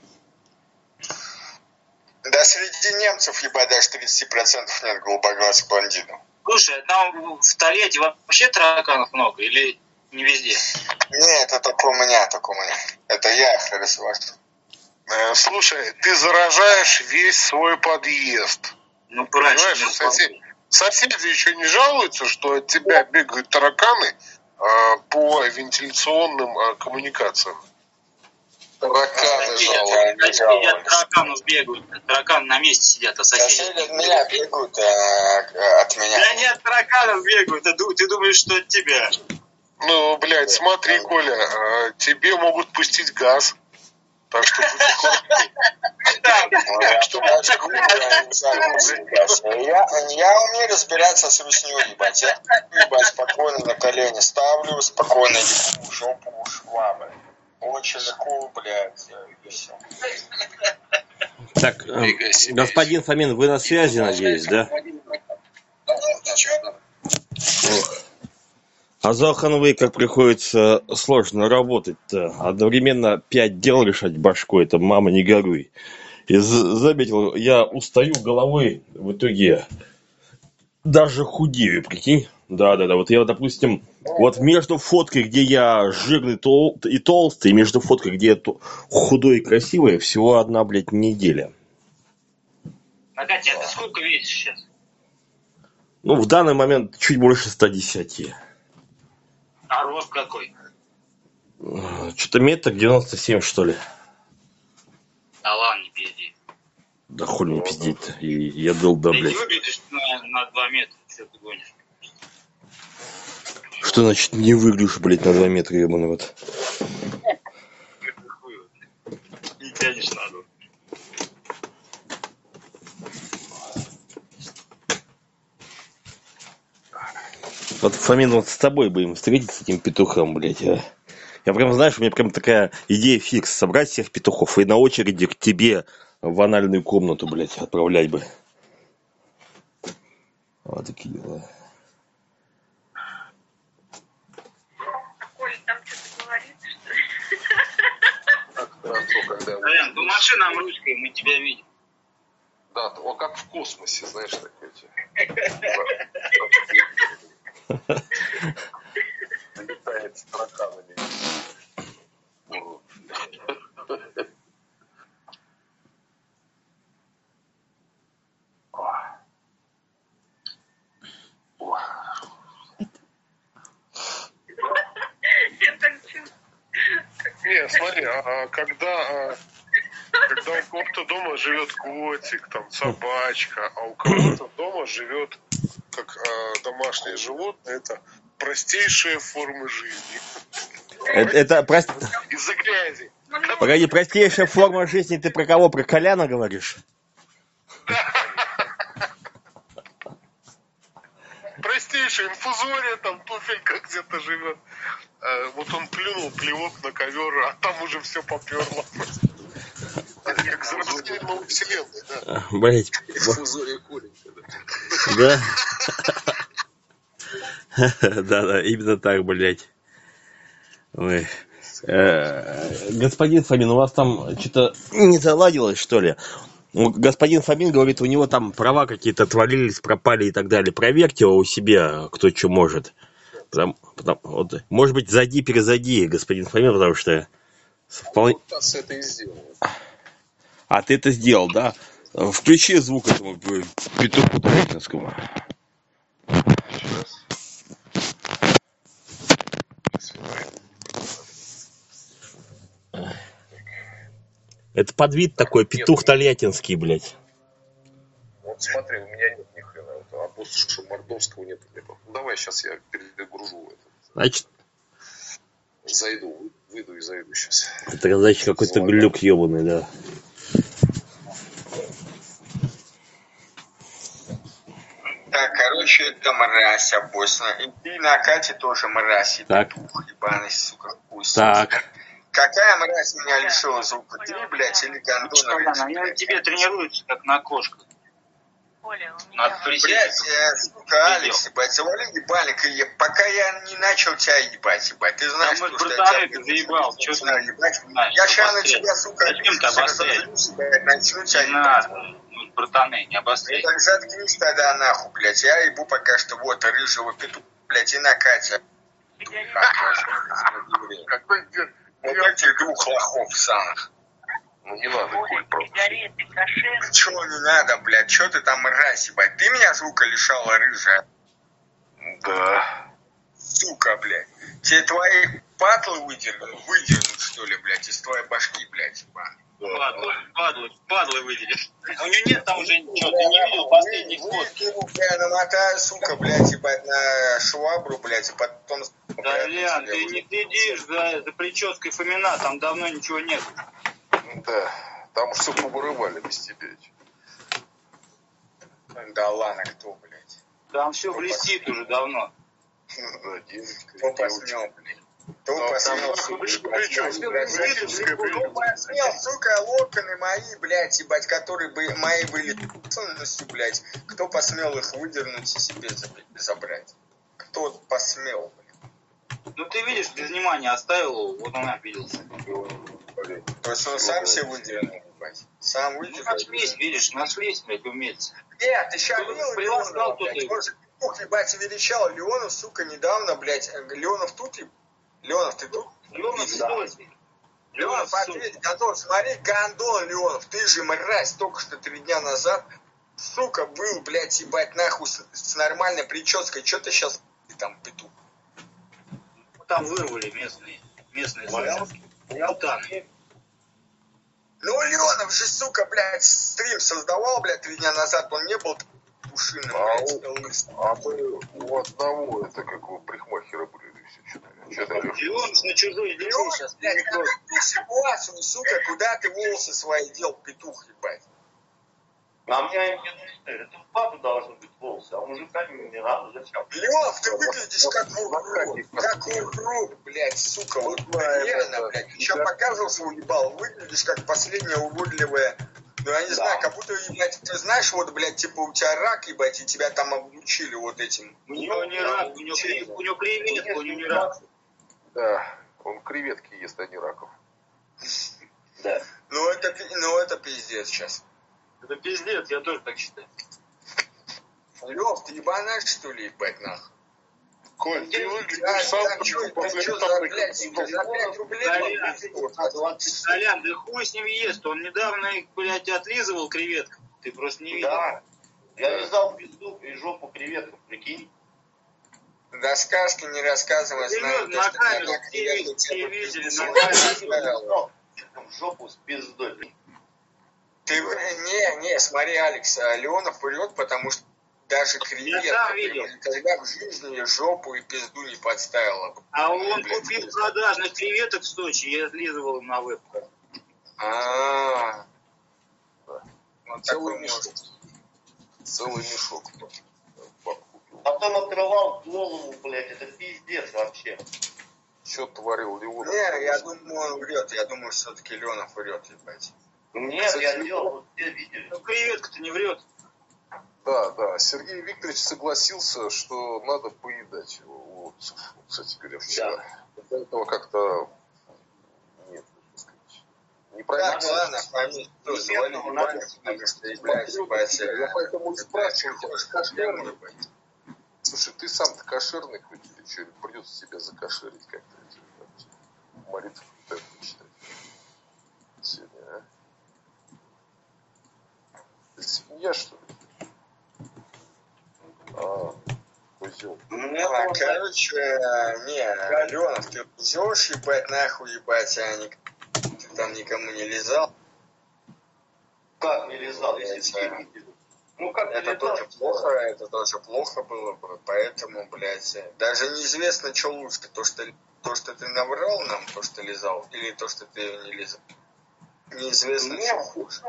Да среди немцев, ебать, даже тридцать процентов нет голубоглазых блондинов. Слушай, там в Тольятти вообще тараканов много или не везде? Нет, это только у меня, только у меня. Это я их рисовал. Э, слушай, ты заражаешь весь свой подъезд. Ну, правильно. Понимаешь, соседи, соседи еще не жалуются, что от тебя бегают тараканы э, по вентиляционным э, коммуникациям. Тараканы жалуются. Соседи от тараканов бегают. Тараканы на месте сидят, а соседи... Соседи от меня бегают, а от меня. Да не от тараканов бегают, а ты думаешь, что от тебя. Ну, блядь, смотри, Коля, э, тебе могут пустить газ. Так что я умею разбираться с руснёй, ебать. Я ебать спокойно на колени ставлю, спокойно ебу жопу швабры. Очень легко, блядь, и все. Так, господин Фомин, вы на связи, надеюсь, да? Ох. А за Ханвей как приходится сложно работать-то. Одновременно пять дел решать башкой, это мама не горюй. И заметил, я устаю головой, в итоге даже худею, прикинь. Да-да-да, вот я, допустим, вот между фоткой, где я жирный тол- и толстый, и между фоткой, где я худой и красивый, всего одна, блядь, неделя. А Катя, а ты сколько весишь сейчас? Ну, в данный момент чуть больше ста десяти. А рост какой? Что-то метр девяносто семь, что ли. Да ладно, не пизди. Да хули не пиздить-то. И я дал, да, ты блядь. Ты не выглядишь на, на два метра, что ты гонишь? Что значит не выглядишь, блядь, на два метра, ебаный вот. Не тянешь надо. Вот, Фомин, вот с тобой будем встретиться с этим петухом, блядь, а. Я прям, знаешь, у меня прям такая идея фикс. Собрать всех петухов и на очереди к тебе в анальную комнату, блядь, отправлять бы. Вот такие дела. Коль, там что-то говорит, что ли? Колян, помаши нам ручкой, мы тебя видим. Да, он как в космосе, знаешь, так эти. Летает с тараканами. смотри, а когда, а, когда у кого-то дома живет котик, там собачка, а у кого-то дома живет как а, домашнее животное, это простейшие формы жизни. Это, это прост... Из-за грязи. Погоди, простейшая форма жизни, ты про кого? Про Коляна говоришь? Простейшая инфузория, там туфелька где-то живет. А, вот он плюнул плевок на ковер, а там уже все поперло. Это как зарождение новой вселенной, да? Блять. Инфузория Коленька, Да. Да-да, именно так, блять. Ой. Господин Фомин, у вас там что-то не заладилось, что ли? Господин Фомин говорит, у него там права какие-то отвалились, пропали и так далее. Проверьте его у себя, кто что может. Потому, потому, вот, может быть, зайди, перезайди, господин Фомин, потому что... Вполне... Вот это и сделал. А, ты это сделал, да? Включи звук этому петуху Тарекинскому. Это подвид такой, петух тольяттинский, блядь. Вот смотри, у меня нет ни хрена. А просто мордовского нет. Ну, давай сейчас я перегружу это. Значит... Зайду, выйду и зайду сейчас. Это, значит, какой-то глюк ебаный, да. Так, короче, это мразь обоссана. И ты на Кате тоже мразь. И так. Петух, ебаный, сука, пусть. Так. Какая мразь меня лишила звука? Ты, блядь, или гондоновец? Они на тебе тренируются, как на кошках. Надо Блядь, э, сука, Алекс, ебать, завали ебальник, и пока я не начал тебя ебать, ебать. Ты знаешь, да, что, что братаны, я тебя заебал, что ты ебать. знаешь, Я сейчас на тебя, сука, зачем ты обостряешь? начну тебя Не ебать. надо, ну, братаны, не обостряй. Так заткнись тогда нахуй, блядь. Я ебу пока что вот рыжего петуха, блядь, и на Катя. Какой дед? Вот этих двух лохов самых. Ну не надо, Коль, просто. Чего не надо, блядь? Чё ты там мразь, ебать? Ты меня звука лишала, рыжая? Да. Сука, блядь. Тебе твои патлы выдернут, выдернут, что ли, блядь, из твоей башки, блядь, ебаный. Падлы, падлы, падлы выделишь. У нее нет там уже ничего, ты не видел последний ход. Выкину, бля, намотаю, сука, блядь, ебать, на швабру, блядь, и потом... Да, Лян, ты не следишь за, за прической Фомина, там давно ничего нет. Да, там все побурывали без тебя. Да ладно, кто, блядь? Там все блестит уже давно. Да, девочка. Кто посмел, блядь? Кто посмел, сука, Кто посмел, сука, локоны мои, блядь, ебать, которые бы мои были полностью, блядь. Кто посмел их выдернуть и себе забрать? Кто посмел, блядь? Ну ты видишь, без внимания оставил, вот он обиделся. То есть он сам себе выдернул, ебать? Сам выдернул? Ну, нашлись, видишь, нашлись, блядь, умельцы. Нет, ты сейчас Кто видел приласкал Леонова, тут блядь? его? Может, ух, ебать, величал. Леонов, сука, недавно, блядь. Леонов тут ли? Леонов, ты тут? Леонов Да. стой. Леонов, ответь, Гондон, смотри, Гондон, Леонов, ты же мразь, только что три дня назад, сука, был, блядь, ебать, нахуй, с, с нормальной прической. Че ты сейчас там, петух? Там вырвали местные, местные славянские. Путаны. Ну, Леонов же, сука, блядь, стрим создавал, блядь, три дня назад, он не был пушиным, А блядь, у- лысым. А мы у одного, это как у парикмахера были, и все, что-то. Что-то Леонов на чужой земле Леонов, сейчас. блядь, какую ситуацию, сука, куда ты волосы свои дел, петух, ебать? А мне это у папы должны быть волосы, а мужиками не надо, зачем? Лев, ты выглядишь как урод, как урод, блядь, сука, вот реально, блядь. Еще показывал свой ебал, выглядишь как последняя уродливая, ну я не знаю, как будто, ебать, ты знаешь, вот, блядь, типа у тебя рак, ебать, и тебя там облучили вот этим. У него не рак, у него, кре- у него креветка, у него не рак. Да, он креветки ест, а не раков. Да. Ну это, пи- ну это пиздец сейчас. Это пиздец, я тоже так считаю. Лев, ты ебанашь, что ли, ебать, нахуй? Коль, ты А, выглядишь сам так что, как ты что за, блядь, сука, за пять рублей? Толян, блядь, Толян, да хуй с ним ест, он недавно их, блядь, отлизывал креветку. Ты просто не видел. Да. Я лизал пизду и жопу креветку, прикинь. до сказки не рассказывай, знаем, на камеру, все видели, на камеру. В жопу с пиздой, блин. Ты, не, не, смотри, Алекс, Леонов врет, потому что даже креветка никогда в жизни жопу и пизду не подставила. А он блядь, купил продажных креветок в Сочи, я слизывал им на вебку. А-а-а. Вот целый мешок. Целый мешок. Потом отрывал голову, блядь, это пиздец вообще. Что творил Леонов? Не, я думаю, он врет, я думаю, все-таки Леонов врет, ебать. Нет, кстати, я делал, вот все видели. Ну, креветка-то не врет. Да, да, Сергей Викторович согласился, что надо поедать его. Вот, кстати говоря, вчера. Да. Этого как-то нет, так сказать. Неправильно. Так, ладно, фамилию тоже звали Иванов, потому что, ебать, ебать. Я поэтому и спрашиваю, кошерный. Слушай, ты сам-то кошерный хоть или что? Или придется тебя закошерить как-то? Молитву читать сегодня, а? Ты свинья, что ли? А, козел. Ну, а, короче, не, Леонов, ты идешь, ебать, нахуй, ебать, а не, ты там никому не лизал. Как не лизал, если ну, как это тоже плохо, это тоже плохо было бы, поэтому, блядь, даже неизвестно, что лучше, то, что, то, что ты наврал нам, то, что лизал, или то, что ты ее не лизал. Неизвестно, не, что хуже.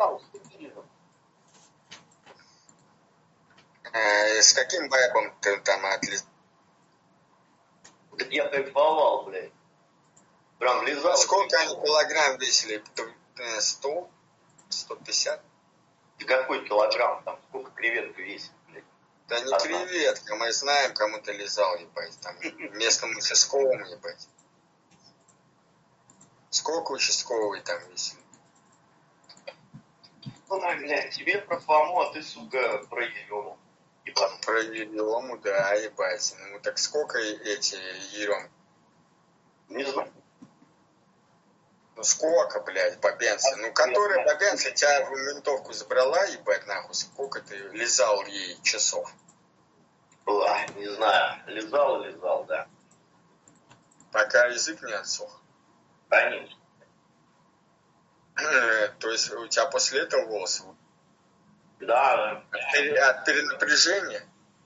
Э, с каким бэбом ты там отлизал? Так я кайфовал, блядь. Прям лизал. Сколько они килограмм весили? сто? сто пятьдесят? Какой килограмм там? Сколько креветок весит, блядь? Да не Одна. Креветка, мы знаем, кому ты лизал, ебать. Там местному участковому, ебать. Сколько участковый там весит? Ну, блядь, тебе про Фому, а ты, сука, про Ерему. Ебать. Про Ерему, да, ебать. Ну так сколько эти Ерем? Не знаю. Ну сколько, блядь, бабенцы? Ну, которая бабенца тебя в ментовку забрала, ебать, нахуй, сколько ты лизал ей часов? Ла, не знаю, лизал, лизал, да. Пока язык не отсох? Конечно. То есть у тебя после этого волосы? Да. От, от перенапряжения?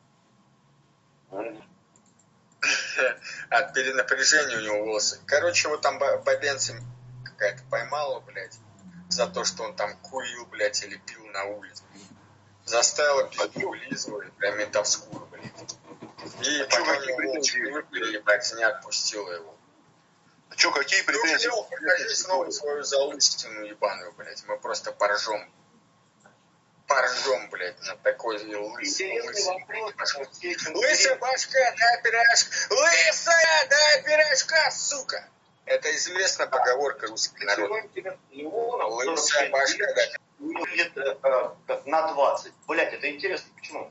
От перенапряжения у него волосы. Короче, вот там бабенцы какая-то поймала, блядь, за то, что он там курил, блядь, или пил на улице. Заставила пизду вылизывать, прям ментовскую, блядь. И а пока не выпили, ебать, не отпустила его. А чё, какие претензии? Ну, покажи снова свою залысину ебаную, блядь, мы просто поржем. Поржем, блядь, на такой лысый. Лысая башка, дай пирожка. Лысая, дай пирожка, сука. Это известная поговорка русского народа. Лысая башка, да. Выглядит э, на двадцать. Блять, это интересно, почему?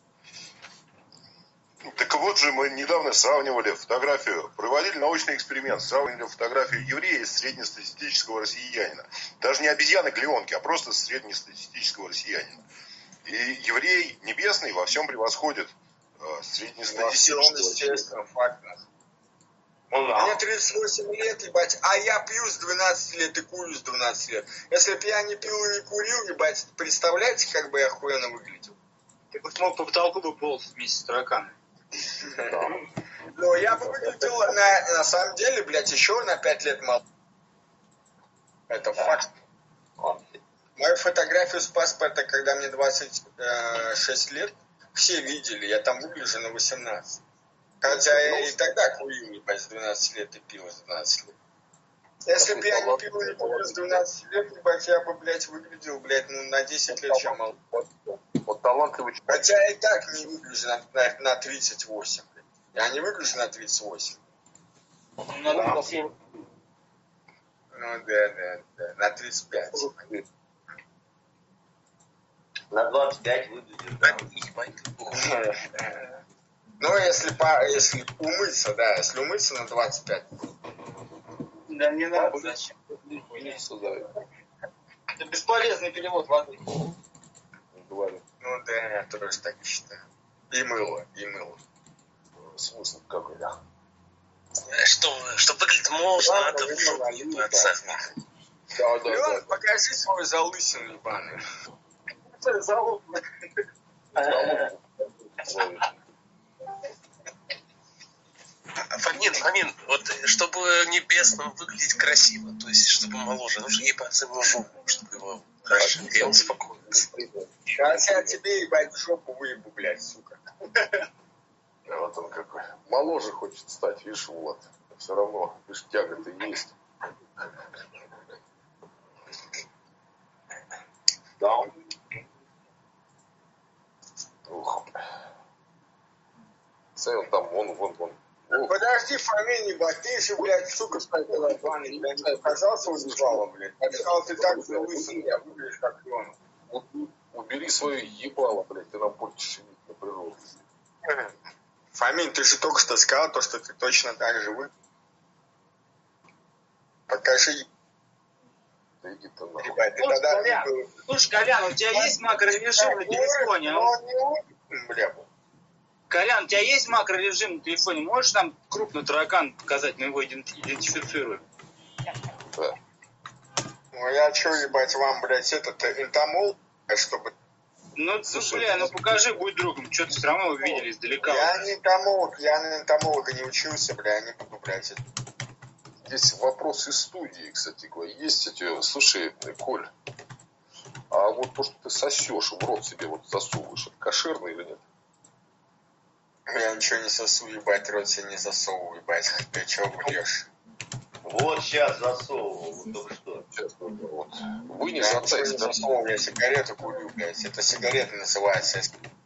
Так вот же мы недавно сравнивали фотографию, проводили научный эксперимент, сравнивали фотографию еврея с среднестатистического россиянина. Даже не обезьяны-глионки, а просто среднестатистического россиянина. И еврей небесный во всем превосходит э, среднестатистического. Во всем, естественно, фактно. Мне тридцать восемь лет, ебать, а я пью с двенадцати лет и курю с двенадцати лет. Если бы я не пил и не курил, ебать, представляете, как бы я охуенно выглядел? Ты бы смог по потолку бы полз вместе с тараканами. Ну, я бы выглядел, на, на самом деле, блядь, еще на пять лет мало. Это факт. Мою фотографию с паспорта, когда мне двадцать шесть лет, все видели, я там выгляжу на восемнадцать. Хотя я и тогда курил, ебать, с двенадцати лет и пил с двенадцати лет. Если бы я не пил и не курил с двенадцати лет, ебать, я бы, блядь, выглядел, блядь, ну, на десять лет чем мало. Вот талантливый человек. Хотя я и так не выгляжу на, на, на тридцать восемь, блядь. Я не выгляжу на тридцать восемь. На двадцать семь. Ну, да, да, да, на тридцать пять. На двадцать пять выглядишь, да? Ну, если, по, если умыться, да, если умыться на двадцать пять. Да не надо, зачем? Это бесполезный перевод воды. Ну да, я тоже так считаю. И мыло, и мыло. смысл какой, да? Что, чтобы выглядеть молодо, надо в жопу ебаться. Да, да, Лён, да. покажи свою залысину, ебаную. Фомин, Фомин, вот чтобы небесным выглядеть красиво, то есть чтобы моложе, нужно ебаться его в жопу, чтобы его хорошо делал спокойно. Сейчас я тебе, ебать, в жопу выебу, блядь, сука. Вот он какой. Моложе хочет стать, видишь, вот. Все равно, видишь, тяга-то есть. Да. Ух. Цел там, вон, вон, вон. Ух. Подожди, Фомин, ебать, ты же, блядь, сука, встретила Ивана, я не оказался удержала, блядь. Я сказал, ты так же лысый, я выглядишь как Лёна. Убери свое ебало, блядь, ты нам портишь вид на природу. Фомин, ты же только что сказал, то, что ты точно так же вы. Покажи. Да иди ты нахуй. Ебать, ты Слушай, тогда Колян, был... слушай, Колян, у тебя есть макрорежим на телефоне? Но он не умный, бля. Колян, у тебя есть макрорежим на телефоне? Можешь нам крупный таракан показать, мы его идентифицируем? Да. Ну я чё, ебать, вам, блядь, этот энтомол, чтобы... Ну, бля, ну покажи, будь другом, что-то все равно увидели издалека. Я не энтомолог, я на энтомолога не учился, бля, я не буду, блядь. Здесь вопрос из студии, кстати говоря. Есть эти... Слушай, Коль, а вот то, что ты сосешь, в рот себе вот засовываешь, это кошерно или нет? Я ничего не сосу, ебать, рот себе не засовываю, ебать. Ты чё врешь? Вот сейчас засовывал, вот только что. Сейчас, вот. Вы не Я ничего не зацепите. засовываю, я сигарету курю, блядь. Это сигарета называется.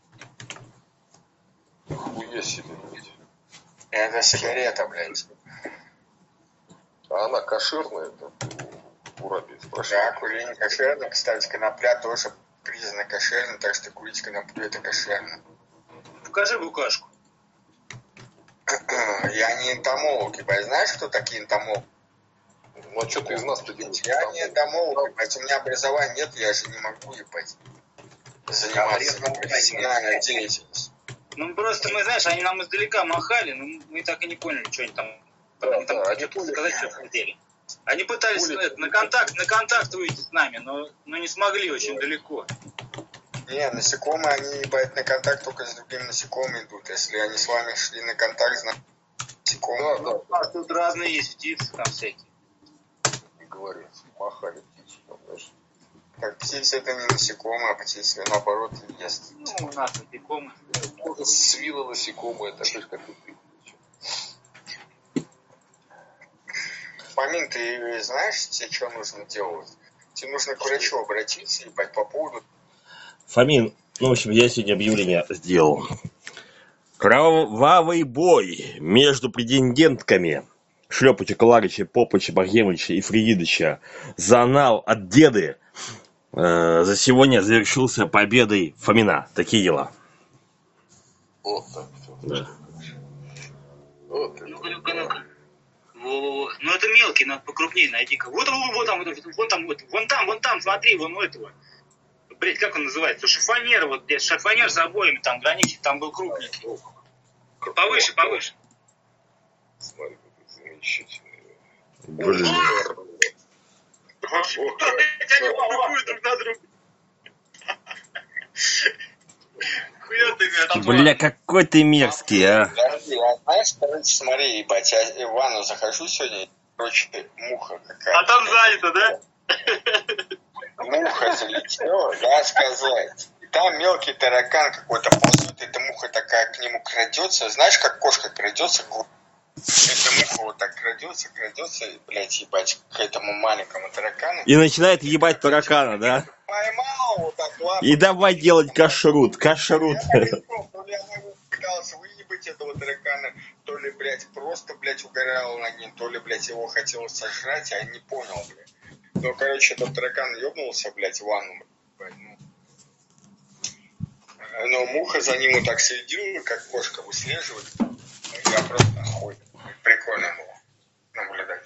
Хуя себе, блядь. Это сигарета, блядь. А она кошерная, это у раби спрашиваю. Да, курение кошерно. Кстати, конопля тоже признана кошерной, так что курить коноплю это кошерно. Покажи букашку. Я не энтомолог, ебать. Знаешь, кто такие энтомологи? Ну а что ты из нас-то делаешь? Я не энтомолог, ебать. У меня образования нет, я же не могу, ебать, заниматься профессиональной деятельностью. Ну, просто мы, знаешь, они нам издалека махали, но мы так и не поняли, что они там... Да, они там да, хотели сказать, что хотели. Они пытались это, на контакт, на контакт выйти с нами, но, но не смогли очень далеко. Не, насекомые, они, ебать, на контакт только с другими насекомыми идут. Если они с вами шли на контакт, значит, насекомые. Да, да. А тут разные есть птицы там всякие. Не говори, махали птицу, там, знаешь. Так, птицы это не насекомые, а птицы, наоборот, ест. Ну, у нас насекомые. Может, свина насекомые, так же, как и ты. Фомин, ты знаешь, тебе что нужно делать? Тебе нужно к врачу обратиться, ебать, по поводу... Фомин, ну, в общем, я сегодня объявление сделал. Кровавый бой между претендентками Шлепыча, Коларыча, Попыча, Богемыча и Фридича за анал от деды э, за сегодня завершился победой Фомина. Такие дела. Вот так. Да. Вот. Ну-ка, ну-ка, ну-ка. Во-во-во. Ну это мелкий, надо покрупнее найди-ка. Вот, вот, вот там, вот, вон там, вот, вон там, вон там, смотри, вон у этого. Блять, как он называется? Шифонер, вот где шифонер за обоями там граничит, там был крупненький. Повыше, повыше. Смотри, какой замечательный. Блин. Они друг на друга. Хуя ты меня там. Бля, какой ты мерзкий, а. Подожди, а знаешь, короче, смотри, ебать, я в ванну захожу сегодня, короче, муха какая-то. А там занято, да? Муха залетела, да, сказать. И там мелкий таракан какой-то ползет, эта муха такая к нему крадется. Знаешь, как кошка крадется? Эта муха вот так крадется, крадется, блядь, ебать, к этому маленькому таракану. И начинает ебать таракана, да? Поймал вот так лапу. И давай делать кашрут, кашрут. Я так и думал, то ли она пыталась выебать этого таракана, то ли, блядь, просто, блядь, угорала на ним, то ли, блядь, его хотела сожрать, а я не понял, блядь. Ну, короче, этот таракан ёбнулся, блядь, в ванну, блядь, ну. Но муха за ним вот так следила, как кошка выслеживает. Я просто охуел. Прикольно было наблюдать.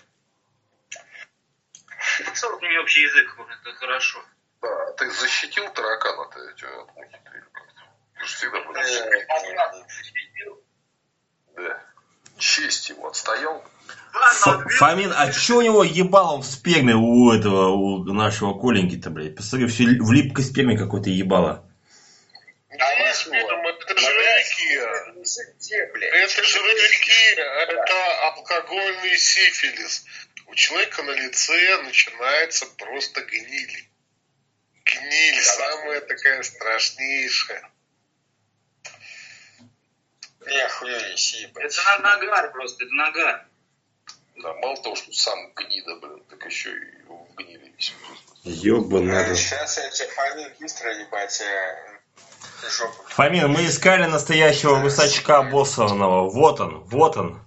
Нашел с ними общий язык, это хорошо. Да, ты защитил таракана-то от мухи? Ты же всегда будешь. есть его отстоял. Ф- Фомин, а чё у него ебалом в сперме у этого, у нашего Коленьки-то, блядь? Посмотри, все в липкой сперме какой-то ебало. Да, сперма, это жировики. Это жировики, это алкогольный сифилис. У человека на лице начинается просто гниль. Гниль, самая такая страшнейшая. Не, хуя не сиба. Это нагар просто, это нагар. Да, мало того, что сам гнида, блин, так еще и в гнили весь. Ёбаный. Сейчас я тебе Фомин быстро, ебать, жопу. Фомин, мы искали настоящего гусачка боссовного. Вот он, вот он.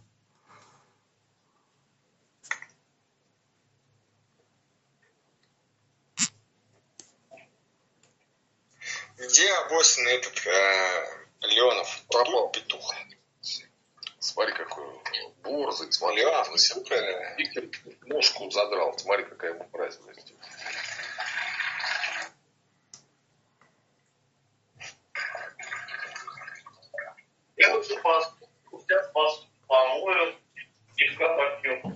Где обоссанный этот э, Леонов? Пропал петух. Смотри, какой борзый, смотри, Леонов, на себя. сука. Виктор ножку задрал, смотри, какая ему праздность. Я лучше пас. Сейчас пас помою, пивка попьем.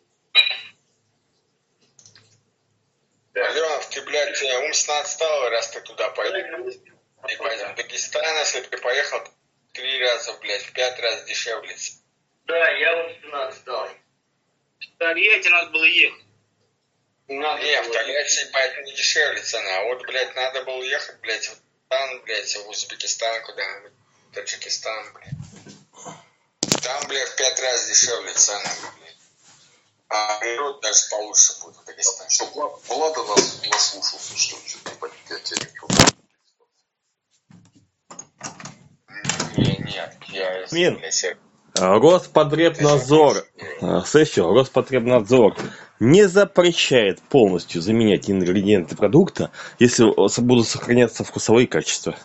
Леонов, ты, блядь, умственно отстал, раз ты туда поехал. В Дагестан, если ты поехал, три раза, блядь, в пять раз дешевле. Да, я умственно отстал. В Тольятти надо было ехать. Надо не, в Тольятти, блядь, не дешевле цена. А вот, блядь, надо было ехать, блядь, в Таджикистан, блядь, в Узбекистан куда-нибудь. Таджикистан, блядь. Там, блядь, в пять раз дешевле цена, блядь. А природа даже получше будет в Дагестане. Что Влада нас наслушался, что что-то ебать, я тебя Не, нет, я... Мин. Роспотребнадзор, сессию, Роспотребнадзор не запрещает полностью заменять ингредиенты продукта, если будут сохраняться вкусовые качества.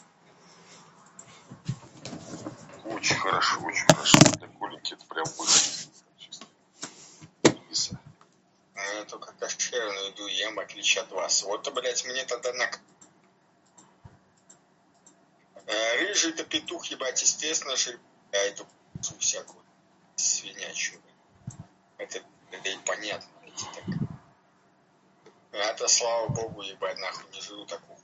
Очень хорошо, очень хорошо. Для Коленьки это прям выглядит. Я только кошерную еду ем, в отличие от вас. Вот, блядь, мне тогда на... Рыжий-то петух, ебать, естественно же, я эту всякую свинячую. Это, это и понятно. Так. Это, слава богу, ебать, нахуй не жру такую.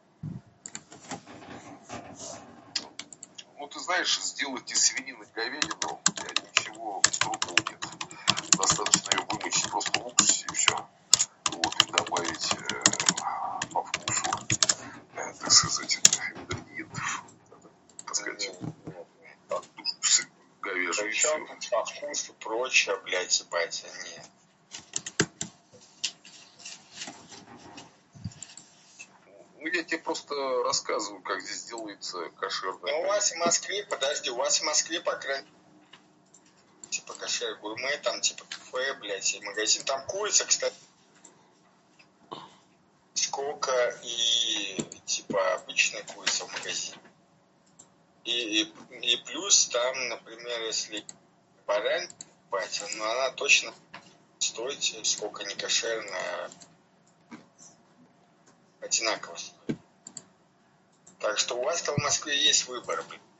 Ну, ты знаешь, сделать из свинины говядину, ничего трудного нет. Достаточно ее вымочить просто в уксусе и все. Вот, и добавить э, по вкусу, э, так сказать, ингредиентов, так сказать, говяжий. Причем по вкусу прочее, блядь, ебать, нет. Ну, я тебе просто рассказываю, как здесь делается кошерное. Ну, у вас в Москве, подожди, у вас в Москве, по крайней мере, типа кошер гурме, там, типа кафе, блядь, и магазин. Там курица, кстати, сколько и, типа, обычная курица в магазине. И, и, и плюс там, например, если барань, батя, ну, она точно стоит, сколько не кошерная, одинаково стоит. Так что у вас-то в Москве есть выбор, блин.